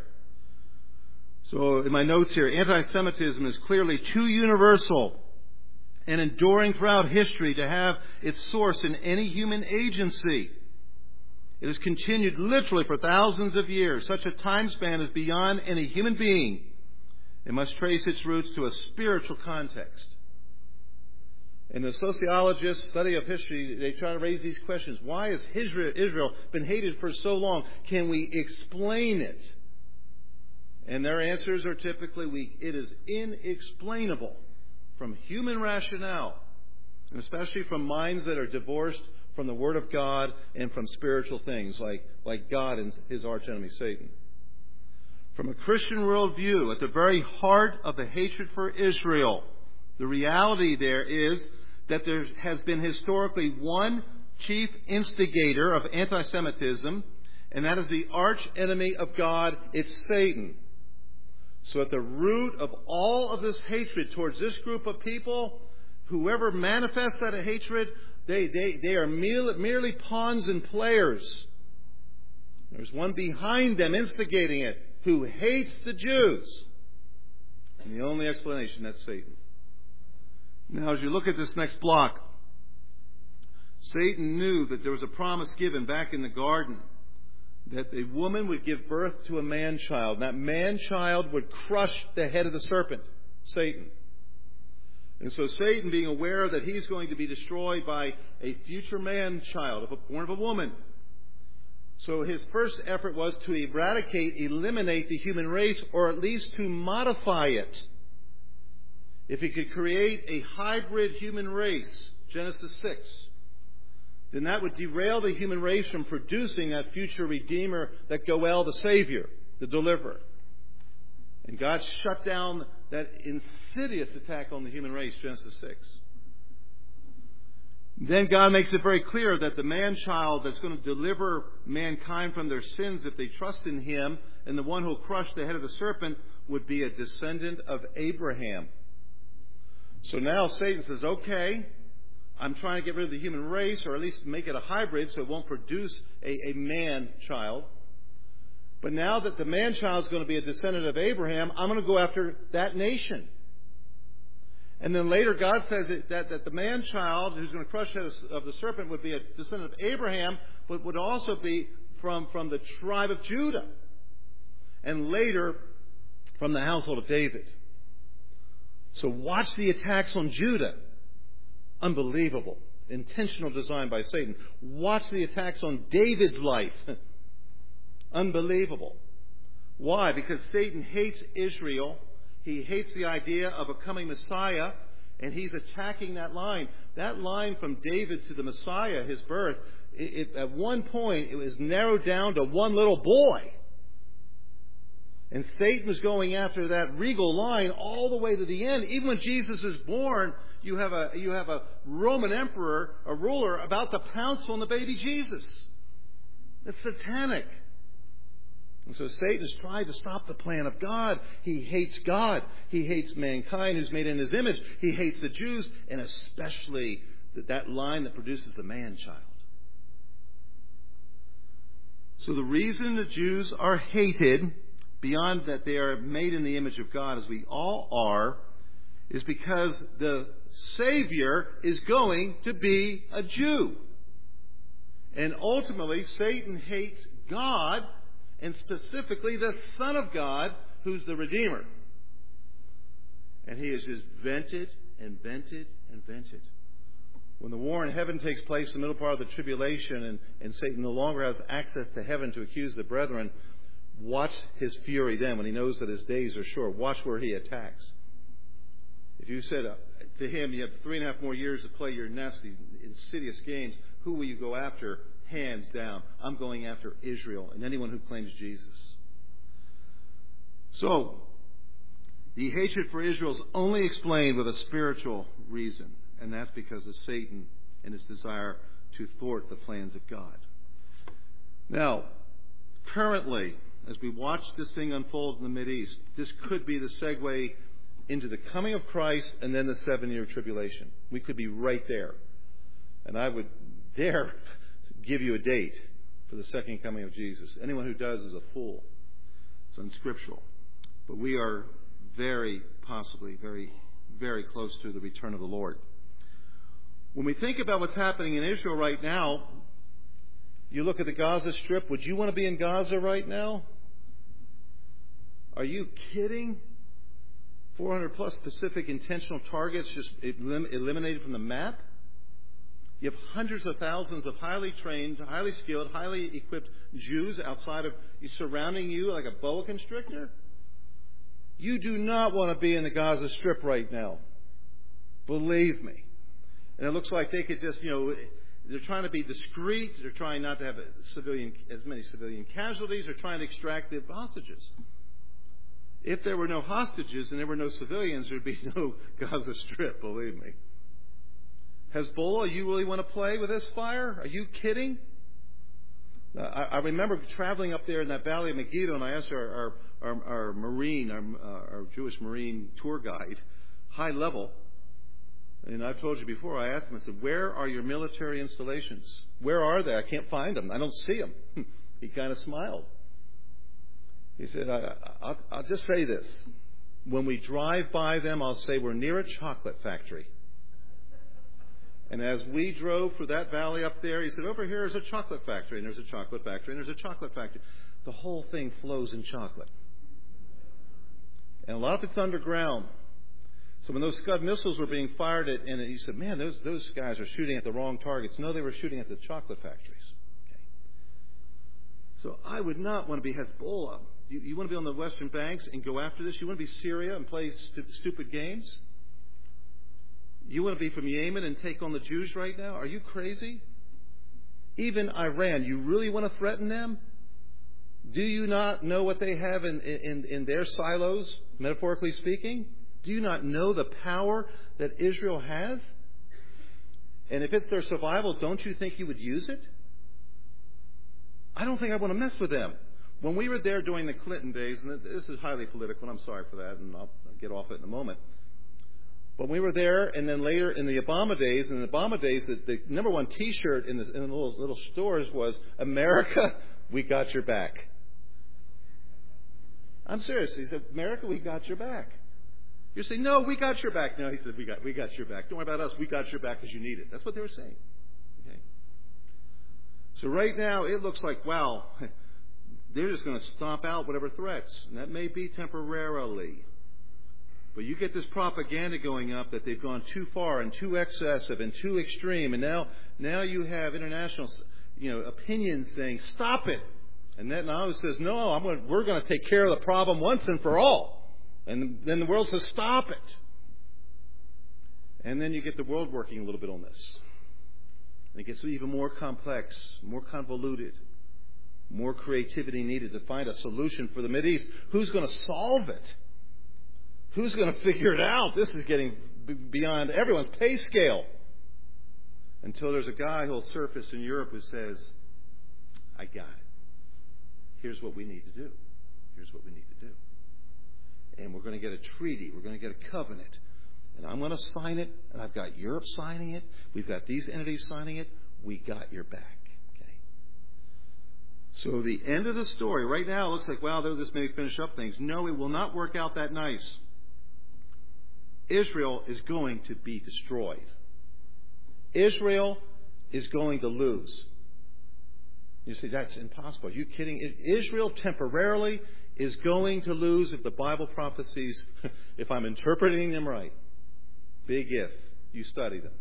So in my notes here, anti-Semitism is clearly too universal and enduring throughout history to have its source in any human agency. It has continued literally for thousands of years. Such a time span is beyond any human being. It must trace its roots to a spiritual context. And the sociologists' study of history, they try to raise these questions. Why has Israel been hated for so long? Can we explain it? And their answers are typically, it is inexplainable from human rationale, and especially from minds that are divorced from the Word of God and from spiritual things like God and his archenemy Satan. From a Christian worldview, at the very heart of the hatred for Israel, the reality there is that there has been historically one chief instigator of anti-Semitism, And that is the arch enemy of God. It's Satan. So at the root of all of this hatred towards this group of people, whoever manifests that hatred, they are merely pawns and players. There's one behind them instigating it who hates the Jews. And the only explanation, that's Satan. Now, as you look at this next block, Satan knew that there was a promise given back in the garden that the woman would give birth to a man-child. And that man-child would crush the head of the serpent, Satan. And so Satan, being aware that he's going to be destroyed by a future man-child, born of a woman, so his first effort was to eliminate the human race, or at least to modify it. If he could create a hybrid human race, Genesis 6, then that would derail the human race from producing that future Redeemer, that Goel, the Savior, the Deliverer. And God shut down that insidious attack on the human race, Genesis 6. Then God makes it very clear that the man-child that's going to deliver mankind from their sins if they trust in Him, and the one who will crush the head of the serpent, would be a descendant of Abraham. So now Satan says, okay, I'm trying to get rid of the human race, or at least make it a hybrid so it won't produce a man-child. But now that the man-child is going to be a descendant of Abraham, I'm going to go after that nation. And then later God says that the man-child who's going to crush the head of the serpent would be a descendant of Abraham, but would also be from the tribe of Judah. And later from the household of David. So watch the attacks on Judah. Unbelievable. Intentional design by Satan. Watch the attacks on David's life. Unbelievable. Why? Because Satan hates Israel. He hates the idea of a coming Messiah, and he's attacking that line. That line from David to the Messiah, his birth, at one point it was narrowed down to one little boy. And Satan was going after that regal line all the way to the end. Even when Jesus is born, you have a Roman emperor, a ruler, about to pounce on the baby Jesus. It's satanic. And so Satan has tried to stop the plan of God. He hates God. He hates mankind who's made in His image. He hates the Jews, and especially that line that produces the man-child. So the reason the Jews are hated, beyond that they are made in the image of God, as we all are, is because the Savior is going to be a Jew. And ultimately, Satan hates God, and specifically the Son of God, who's the Redeemer. And he is just vented and vented and vented. When the war in heaven takes place in the middle part of the tribulation, and Satan no longer has access to heaven to accuse the brethren, watch his fury then when he knows that his days are short. Watch where he attacks. If you said to him, you have 3.5 more years to play your nasty, insidious games, who will you go after? Hands down, I'm going after Israel and anyone who claims Jesus. So, the hatred for Israel is only explained with a spiritual reason, and that's because of Satan and his desire to thwart the plans of God. Now, currently, as we watch this thing unfold in the Mideast, this could be the segue into the coming of Christ and then the 7-year tribulation. We could be right there. And I would dare give you a date for the second coming of Jesus. Anyone who does is a fool. It's unscriptural. But we are very, possibly, very, very close to the return of the Lord. When we think about what's happening in Israel right now, you look at the Gaza Strip. Would you want to be in Gaza right now? Are you kidding? 400 plus specific intentional targets just eliminated from the map? You have hundreds of thousands of highly trained, highly skilled, highly equipped Jews outside of you, surrounding you like a boa constrictor. You do not want to be in the Gaza Strip right now. Believe me. And it looks like they could just, they're trying to be discreet. They're trying not to have as many civilian casualties. They're trying to extract the hostages. If there were no hostages and there were no civilians, there would be no Gaza Strip, believe me. Hezbollah, you really want to play with this fire? Are you kidding? I remember traveling up there in that valley of Megiddo, and I asked our Jewish Marine tour guide, high level, and I've told you before, I asked him, I said, where are your military installations? Where are they? I can't find them. I don't see them. He kind of smiled. He said, I'll just say this. When we drive by them, I'll say we're near a chocolate factory. And as we drove through that valley up there, he said, over here is a chocolate factory, and there's a chocolate factory, and there's a chocolate factory. The whole thing flows in chocolate. And a lot of it's underground. So when those Scud missiles were being fired at, and he said, man, those guys are shooting at the wrong targets. No, they were shooting at the chocolate factories. Okay. So I would not want to be Hezbollah. You want to be on the Western Banks and go after this? You want to be Syria and play stupid games? You want to be from Yemen and take on the Jews right now? Are you crazy? Even Iran, you really want to threaten them? Do you not know what they have in their silos, metaphorically speaking? Do you not know the power that Israel has? And if it's their survival, don't you think you would use it? I don't think I want to mess with them. When we were there during the Clinton days, and this is highly political, and I'm sorry for that, and I'll get off it in a moment. But we were there, and then later in the Obama days, the number one T-shirt in the little stores was, America, we got your back. I'm serious. He said, America, we got your back. You say, no, we got your back. No, he said, we got your back. Don't worry about us. We got your back because you need it. That's what they were saying. Okay. So right now, it looks like, wow, they're just going to stomp out whatever threats. And that may be temporarily. But you get this propaganda going up that they've gone too far and too excessive and too extreme. And now you have international, opinions saying, stop it. And that now says, no, we're going to take care of the problem once and for all. And then the world says, stop it. And then you get the world working a little bit on this. And it gets even more complex, more convoluted, more creativity needed to find a solution for the Mideast. Who's going to solve it? Who's going to figure it out? This is getting beyond everyone's pay scale. Until there's a guy who'll surface in Europe who says, I got it. Here's what we need to do. Here's what we need to do. And we're going to get a treaty. We're going to get a covenant. And I'm going to sign it. And I've got Europe signing it. We've got these entities signing it. We got your back. Okay. So the end of the story, right now, it looks like, well, this may finish up things. No, it will not work out that nice. Israel is going to be destroyed. Israel is going to lose. You say, that's impossible. Are you kidding? Israel temporarily is going to lose if the Bible prophecies, if I'm interpreting them right. Big if. You study them.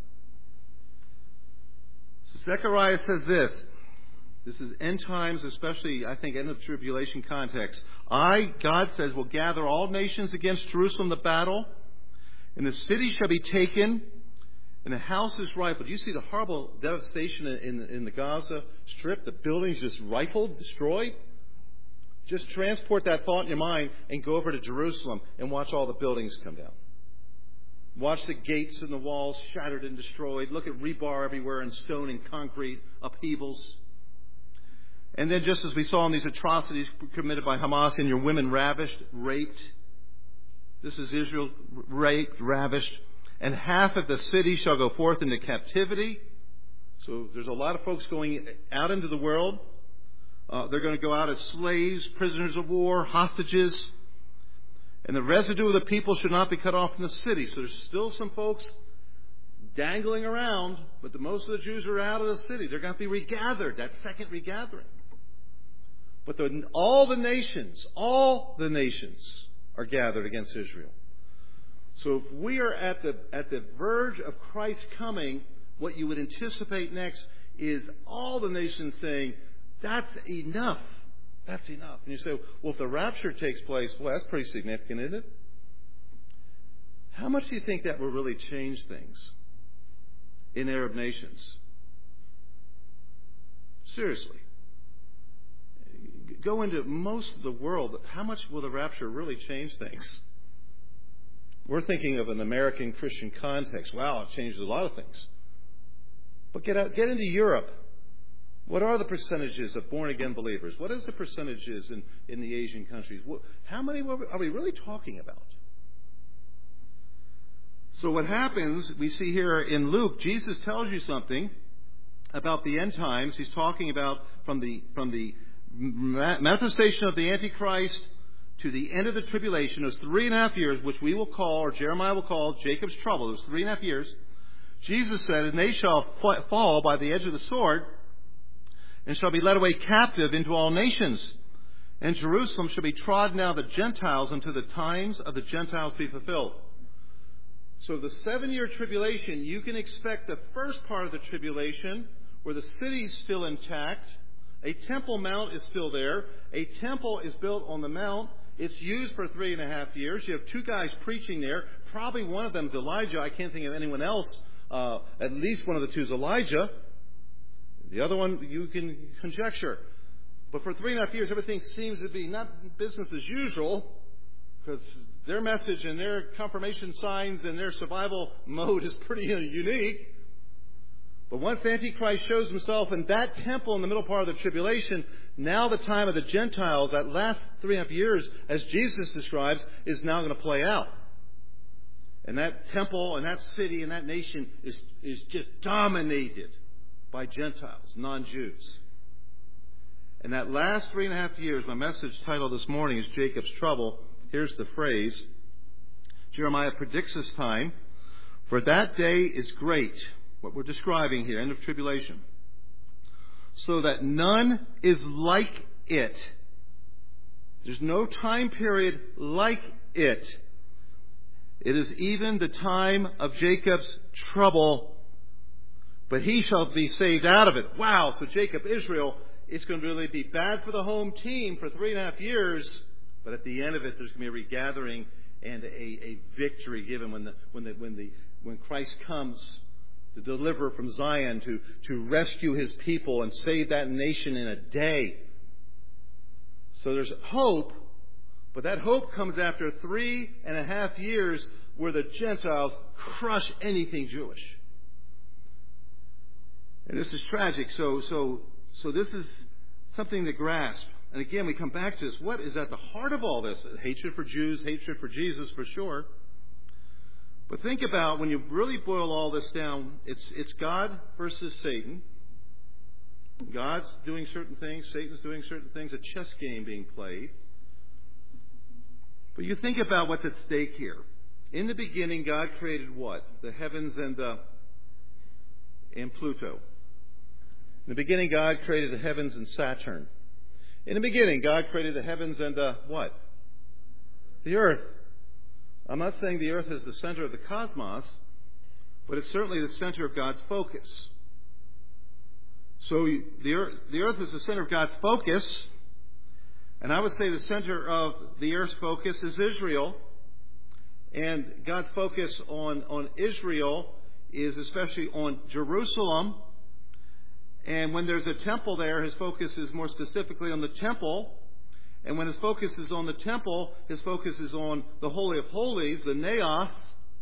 So Zechariah says this. This is end times, especially, I think, end of tribulation context. God says, will gather all nations against Jerusalem to battle, and the city shall be taken, and the house is rifled. You see the horrible devastation in the Gaza Strip? The buildings just rifled, destroyed? Just transport that thought in your mind and go over to Jerusalem and watch all the buildings come down. Watch the gates and the walls shattered and destroyed. Look at rebar everywhere and stone and concrete upheavals. And then just as we saw in these atrocities committed by Hamas, and your women ravished, raped. This is Israel raped, ravished. And half of the city shall go forth into captivity. So there's a lot of folks going out into the world. They're going to go out as slaves, prisoners of war, hostages. And the residue of the people should not be cut off from the city. So there's still some folks dangling around, but most of the Jews are out of the city. They're going to be regathered, that second regathering. But all the nations are gathered against Israel. So if we are at the verge of Christ coming, what you would anticipate next is all the nations saying, that's enough. That's enough. And you say, well, if the rapture takes place, well, that's pretty significant, isn't it? How much do you think that will really change things in Arab nations? Seriously. Go into most of the world. How much will the rapture really change things? We're thinking of an American Christian context. Wow, it changes a lot of things. But get into Europe. What are the percentages of born-again believers? What is the percentages in the Asian countries? How many are we really talking about? So what happens, we see here in Luke, Jesus tells you something about the end times. He's talking about from the manifestation of the Antichrist to the end of the tribulation, those 3.5 years, which we will call, or Jeremiah will call, Jacob's trouble, those 3.5 years. Jesus said, and they shall fall by the edge of the sword, and shall be led away captive into all nations. And Jerusalem shall be trodden down of the Gentiles until the times of the Gentiles be fulfilled. So the 7-year tribulation, you can expect the first part of the tribulation, where the city's still intact, a temple mount is still there, a temple is built on the mount, it's used for 3.5 years, you have 2 guys preaching there, probably one of them is Elijah, I can't think of anyone else, at least one of the 2 is Elijah, the other one you can conjecture. But for 3.5 years, everything seems to be not business as usual, because their message and their confirmation signs and their survival mode is pretty unique. But once Antichrist shows himself in that temple in the middle part of the tribulation, now the time of the Gentiles, that last 3.5 years, as Jesus describes, is now going to play out. And that temple and that city and that nation is just dominated by Gentiles, non-Jews. And that last 3.5 years, my message title this morning is Jacob's Trouble. Here's the phrase. Jeremiah predicts this time. For that day is great, what we're describing here, end of tribulation, so that none is like it. There's no time period like it. It is even the time of Jacob's trouble, but he shall be saved out of it. Wow, so Jacob, Israel, it's going to really be bad for the home team for 3.5 years, but at the end of it, there's going to be a regathering and a victory given when Christ comes to deliver from Zion, to rescue his people and save that nation in a day. So there's hope, but that hope comes after 3.5 years where the Gentiles crush anything Jewish. And this is tragic. So this is something to grasp. And again, we come back to this. What is at the heart of all this? Hatred for Jews, hatred for Jesus for sure. But think about, when you really boil all this down, it's God versus Satan. God's doing certain things, Satan's doing certain things, a chess game being played. But you think about what's at stake here. In the beginning, God created what? The heavens and Pluto. In the beginning, God created the heavens and Saturn. In the beginning, God created the heavens and what? The earth. I'm not saying the earth is the center of the cosmos, but it's certainly the center of God's focus. So the earth is the center of God's focus, and I would say the center of the earth's focus is Israel. And God's focus on Israel is especially on Jerusalem. And when there's a temple there, his focus is more specifically on the temple. And when his focus is on the temple, his focus is on the Holy of Holies, the Naos.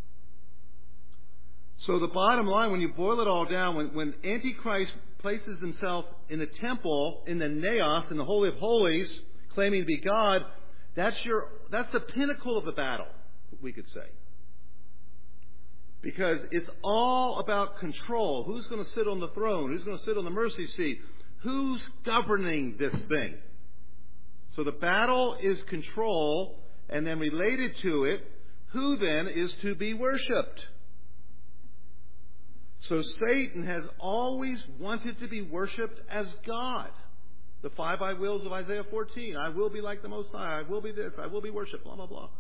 So the bottom line, when you boil it all down, when Antichrist places himself in the temple, in the Naos, in the Holy of Holies, claiming to be God, that's the pinnacle of the battle, we could say. Because it's all about control. Who's going to sit on the throne? Who's going to sit on the mercy seat? Who's governing this thing? So the battle is control, and then related to it, who then is to be worshipped? So Satan has always wanted to be worshipped as God. The 5 I wills of Isaiah 14. I will be like the Most High. I will be this. I will be worshipped. Blah, blah, blah.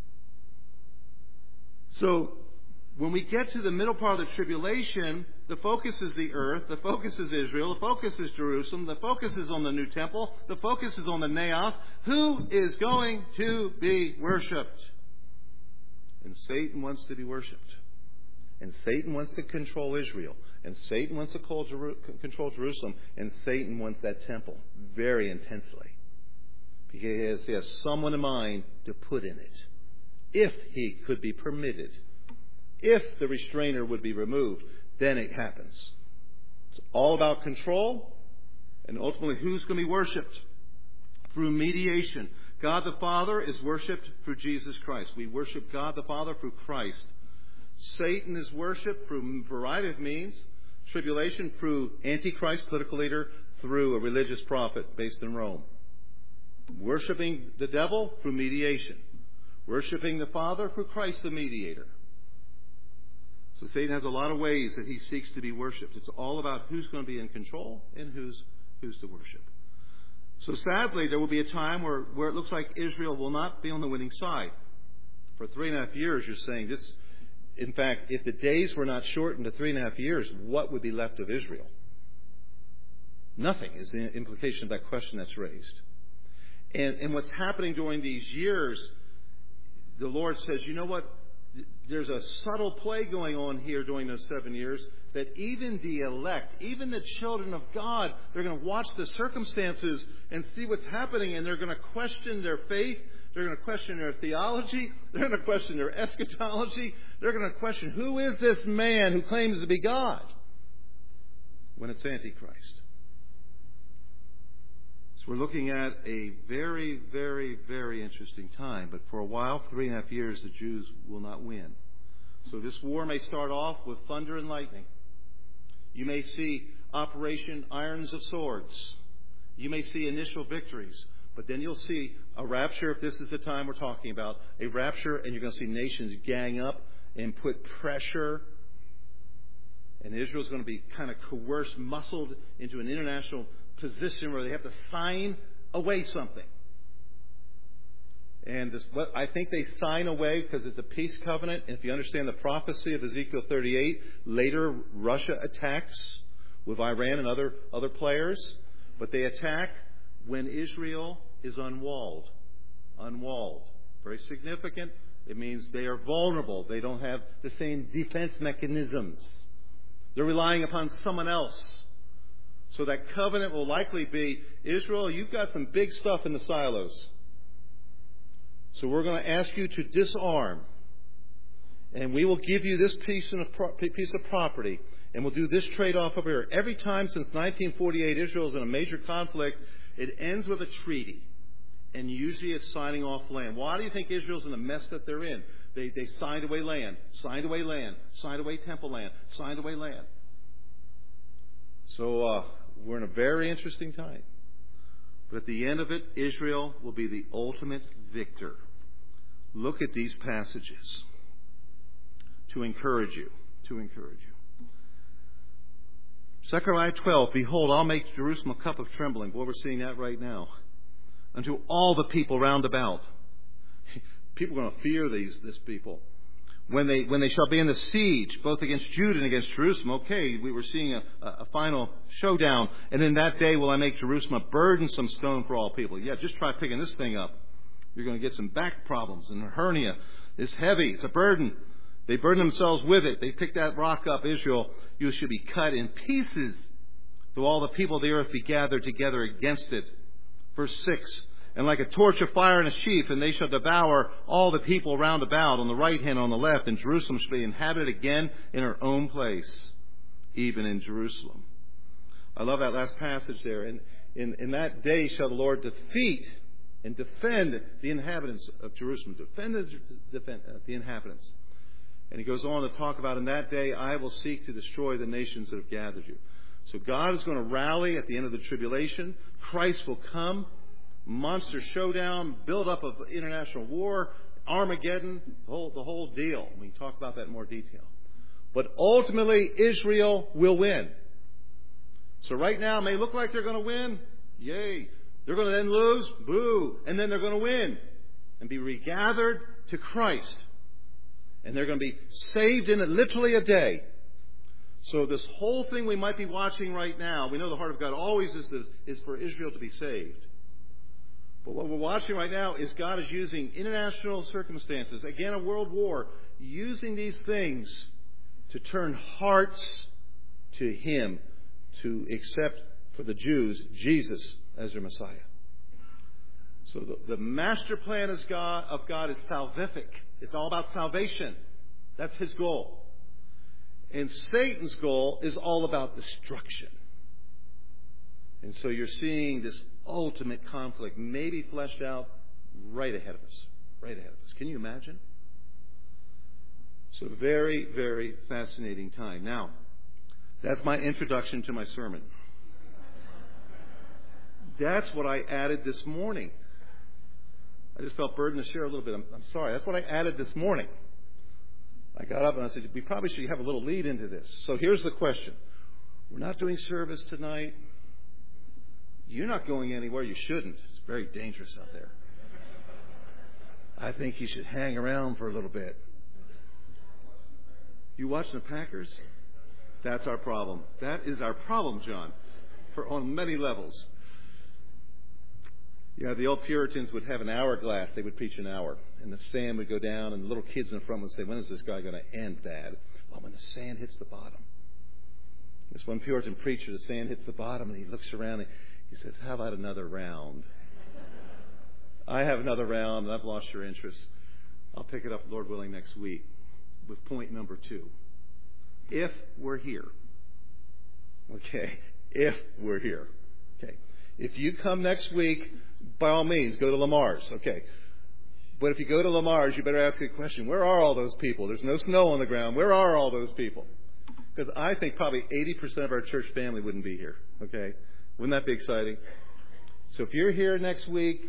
So when we get to the middle part of the tribulation, the focus is the earth, the focus is Israel, the focus is Jerusalem, the focus is on the new temple, the focus is on the Naos. Who is going to be worshipped? And Satan wants to be worshipped. And Satan wants to control Israel. And Satan wants to control Jerusalem. And Satan wants that temple very intensely. Because he has someone in mind to put in it. If he could be permitted. If the restrainer would be removed, then it happens. It's all about control. And ultimately, who's going to be worshipped? Through mediation. God the Father is worshipped through Jesus Christ. We worship God the Father through Christ. Satan is worshipped through a variety of means. Tribulation through Antichrist, political leader, through a religious prophet based in Rome. Worshipping the devil through mediation. Worshipping the Father through Christ the mediator. So Satan has a lot of ways that he seeks to be worshipped. It's all about who's going to be in control and who's to worship. So sadly, there will be a time where it looks like Israel will not be on the winning side. For 3.5 years, you're saying this. In fact, if the days were not shortened to 3.5 years, what would be left of Israel? Nothing is the implication of that question that's raised. And what's happening during these years, the Lord says, you know what? There's a subtle play going on here during those 7 years that even the elect, even the children of God, they're going to watch the circumstances and see what's happening, and they're going to question their faith. They're going to question their theology. They're going to question their eschatology. They're going to question, who is this man who claims to be God? When it's Antichrist. So we're looking at a very, very, very interesting time. But for a while, 3.5 years, the Jews will not win. So this war may start off with thunder and lightning. You may see Operation Irons of Swords. You may see initial victories. But then you'll see a rapture, if this is the time we're talking about, a rapture, and you're going to see nations gang up and put pressure. And Israel's going to be kind of coerced, muscled into an international position where they have to sign away something. And I think they sign away because it's a peace covenant. And if you understand the prophecy of Ezekiel 38, later Russia attacks with Iran and other players. But they attack when Israel is unwalled. Unwalled. Very significant. It means they are vulnerable. They don't have the same defense mechanisms. They're relying upon someone else. So that covenant will likely be, Israel, you've got some big stuff in the silos. So we're going to ask you to disarm. And we will give you this piece of property. And we'll do this trade-off over here. Every time since 1948, Israel's in a major conflict, it ends with a treaty. And usually it's signing off land. Why do you think Israel's in the mess that they're in? They signed away land, signed away land, signed away temple land, signed away land. So we're in a very interesting time. But at the end of it, Israel will be the ultimate victor. Look at these passages to encourage you. Zechariah 12, behold, I'll make Jerusalem a cup of trembling. Boy, we're seeing that right now. Unto all the people round about. People are going to fear this people. When they shall be in the siege, both against Judah and against Jerusalem. Okay, we were seeing a final showdown. And in that day will I make Jerusalem a burdensome stone for all people. Yeah, just try picking this thing up. You're going to get some back problems. And a hernia is heavy. It's a burden. They burden themselves with it. They pick that rock up, Israel. You should be cut in pieces. Though all the people of the earth be gathered together against it. Verse 6. And like a torch of fire in a sheaf, and they shall devour all the people round about, on the right hand, on the left, and Jerusalem shall be inhabited again in her own place, even in Jerusalem. I love that last passage there. And in that day shall the Lord defeat and defend the inhabitants of Jerusalem. Defend the inhabitants. And he goes on to talk about, in that day I will seek to destroy the nations that have gathered you. So God is going to rally at the end of the tribulation. Christ will come. Monster showdown, build up of international war, Armageddon, the whole deal. We can talk about that in more detail. But ultimately, Israel will win. So right now, it may look like they're going to win. Yay. They're going to then lose. Boo. And then they're going to win and be regathered to Christ. And they're going to be saved in literally a day. So this whole thing we might be watching right now, we know the heart of God always is for Israel to be saved. But what we're watching right now is God is using international circumstances, again a world war, using these things to turn hearts to Him, to accept for the Jews Jesus as their Messiah. So the master plan of God is salvific. It's all about salvation. That's His goal. And Satan's goal is all about destruction. And so you're seeing this ultimate conflict maybe fleshed out right ahead of us. Right ahead of us. Can you imagine? So very, very fascinating time. Now, that's my introduction to my sermon. That's what I added this morning. I just felt burdened to share a little bit. I'm sorry. That's what I added this morning. I got up and I said, we probably should have a little lead into this. So here's the question. We're not doing service tonight. You're not going anywhere. You shouldn't. It's very dangerous out there. I think you should hang around for a little bit. You watching the Packers? That's our problem. That is our problem, John, on many levels. Yeah, the old Puritans would have an hourglass. They would preach an hour. And the sand would go down, and the little kids in the front would say, when is this guy going to end, Dad? Well, when the sand hits the bottom. This one Puritan preacher, the sand hits the bottom, and he looks around, and he says, how about another round? I have another round, and I've lost your interest. I'll pick it up, Lord willing, next week with point number 2. If we're here. Okay. If we're here. Okay. If you come next week, by all means, go to Lamar's. Okay. But if you go to Lamar's, you better ask a question. Where are all those people? There's no snow on the ground. Where are all those people? Because I think probably 80% of our church family wouldn't be here. Okay. Wouldn't that be exciting? So if you're here next week,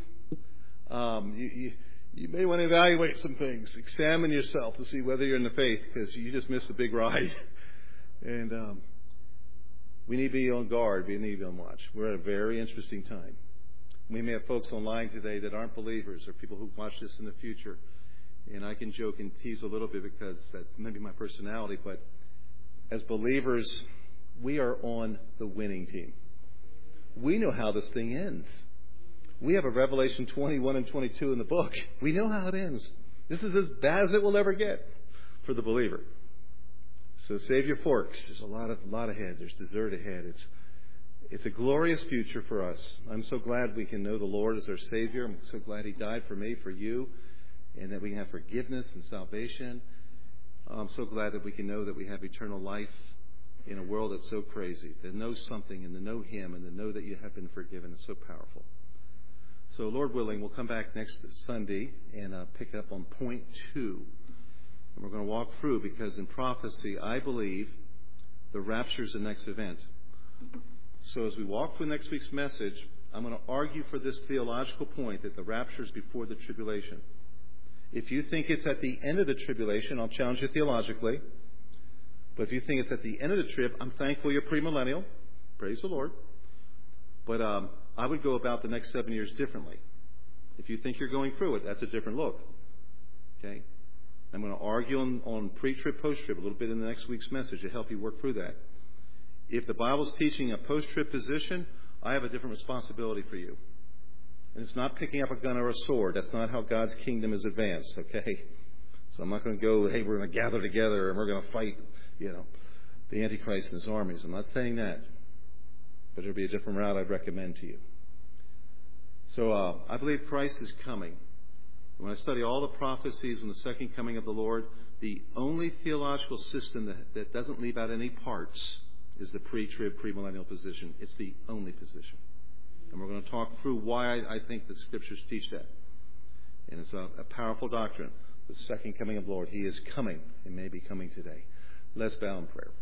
you may want to evaluate some things. Examine yourself to see whether you're in the faith, because you just missed a big ride. And we need to be on guard. We need to be on watch. We're at a very interesting time. We may have folks online today that aren't believers, or people who watch this in the future. And I can joke and tease a little bit because that's maybe my personality. But as believers, we are on the winning team. We know how this thing ends. We have a Revelation 21 and 22 in the book. We know how it ends. This is as bad as it will ever get for the believer. So save your forks. There's a lot ahead. There's dessert ahead. It's a glorious future for us. I'm so glad we can know the Lord as our Savior. I'm so glad He died for me, for you, and that we have forgiveness and salvation. I'm so glad that we can know that we have eternal life in a world that's so crazy. To know something and to know Him and to know that you have been forgiven is so powerful. So, Lord willing, we'll come back next Sunday and pick up on point 2. And we're going to walk through, because in prophecy, I believe the rapture is the next event. So as we walk through next week's message, I'm going to argue for this theological point that the rapture is before the tribulation. If you think it's at the end of the tribulation, I'll challenge you theologically. But if you think it's at the end of the trib, I'm thankful you're premillennial. Praise the Lord. But I would go about the next 7 years differently. If you think you're going through it, that's a different look. Okay? I'm going to argue on pre-trib, post-trib a little bit in the next week's message to help you work through that. If the Bible's teaching a post-trib position, I have a different responsibility for you. And it's not picking up a gun or a sword. That's not how God's kingdom is advanced, okay? So I'm not going to go, hey, we're going to gather together and we're going to fight, the Antichrist and his armies. I'm not saying that. But there'll be a different route I'd recommend to you. So I believe Christ is coming. When I study all the prophecies on the second coming of the Lord, the only theological system that doesn't leave out any parts is the pre-trib, premillennial position. It's the only position. And we're going to talk through why I think the Scriptures teach that. And it's a powerful doctrine. The second coming of the Lord. He is coming and may be coming today. Let's bow in prayer.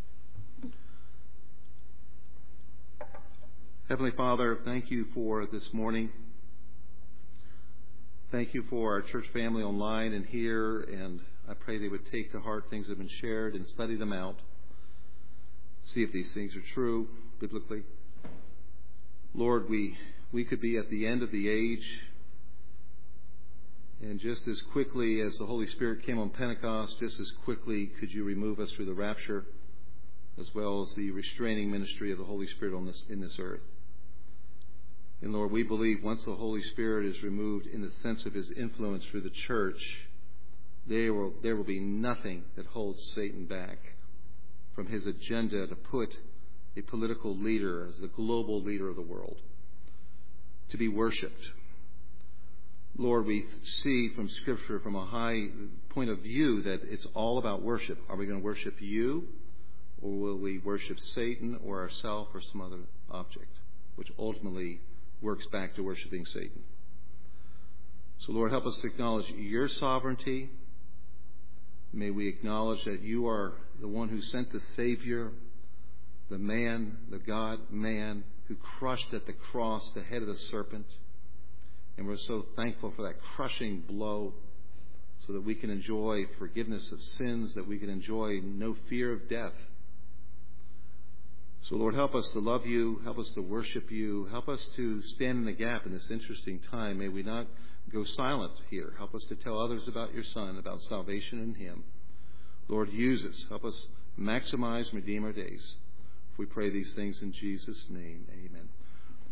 Heavenly Father, thank you for this morning. Thank you for our church family online and here, and I pray they would take to heart things that have been shared and study them out. See if these things are true biblically. Lord, we could be at the end of the age, and just as quickly as the Holy Spirit came on Pentecost, just as quickly could you remove us through the rapture, as well as the restraining ministry of the Holy Spirit in this earth. And Lord, we believe once the Holy Spirit is removed in the sense of His influence through the church, there will be nothing that holds Satan back from his agenda to put a political leader as the global leader of the world, to be worshipped. Lord, we see from Scripture, from a high point of view, that it's all about worship. Are we going to worship you, or will we worship Satan or ourselves or some other object? which ultimately works back to worshiping Satan. So, Lord, help us to acknowledge your sovereignty. May we acknowledge that you are the one who sent the Savior, the man, the God-man, who crushed at the cross the head of the serpent. And we're so thankful for that crushing blow so that we can enjoy forgiveness of sins, that we can enjoy no fear of death. So, Lord, help us to love you. Help us to worship you. Help us to stand in the gap in this interesting time. May we not go silent here. Help us to tell others about your Son, about salvation in him. Lord, use us. Help us maximize and redeem our days. We pray these things in Jesus' name. Amen.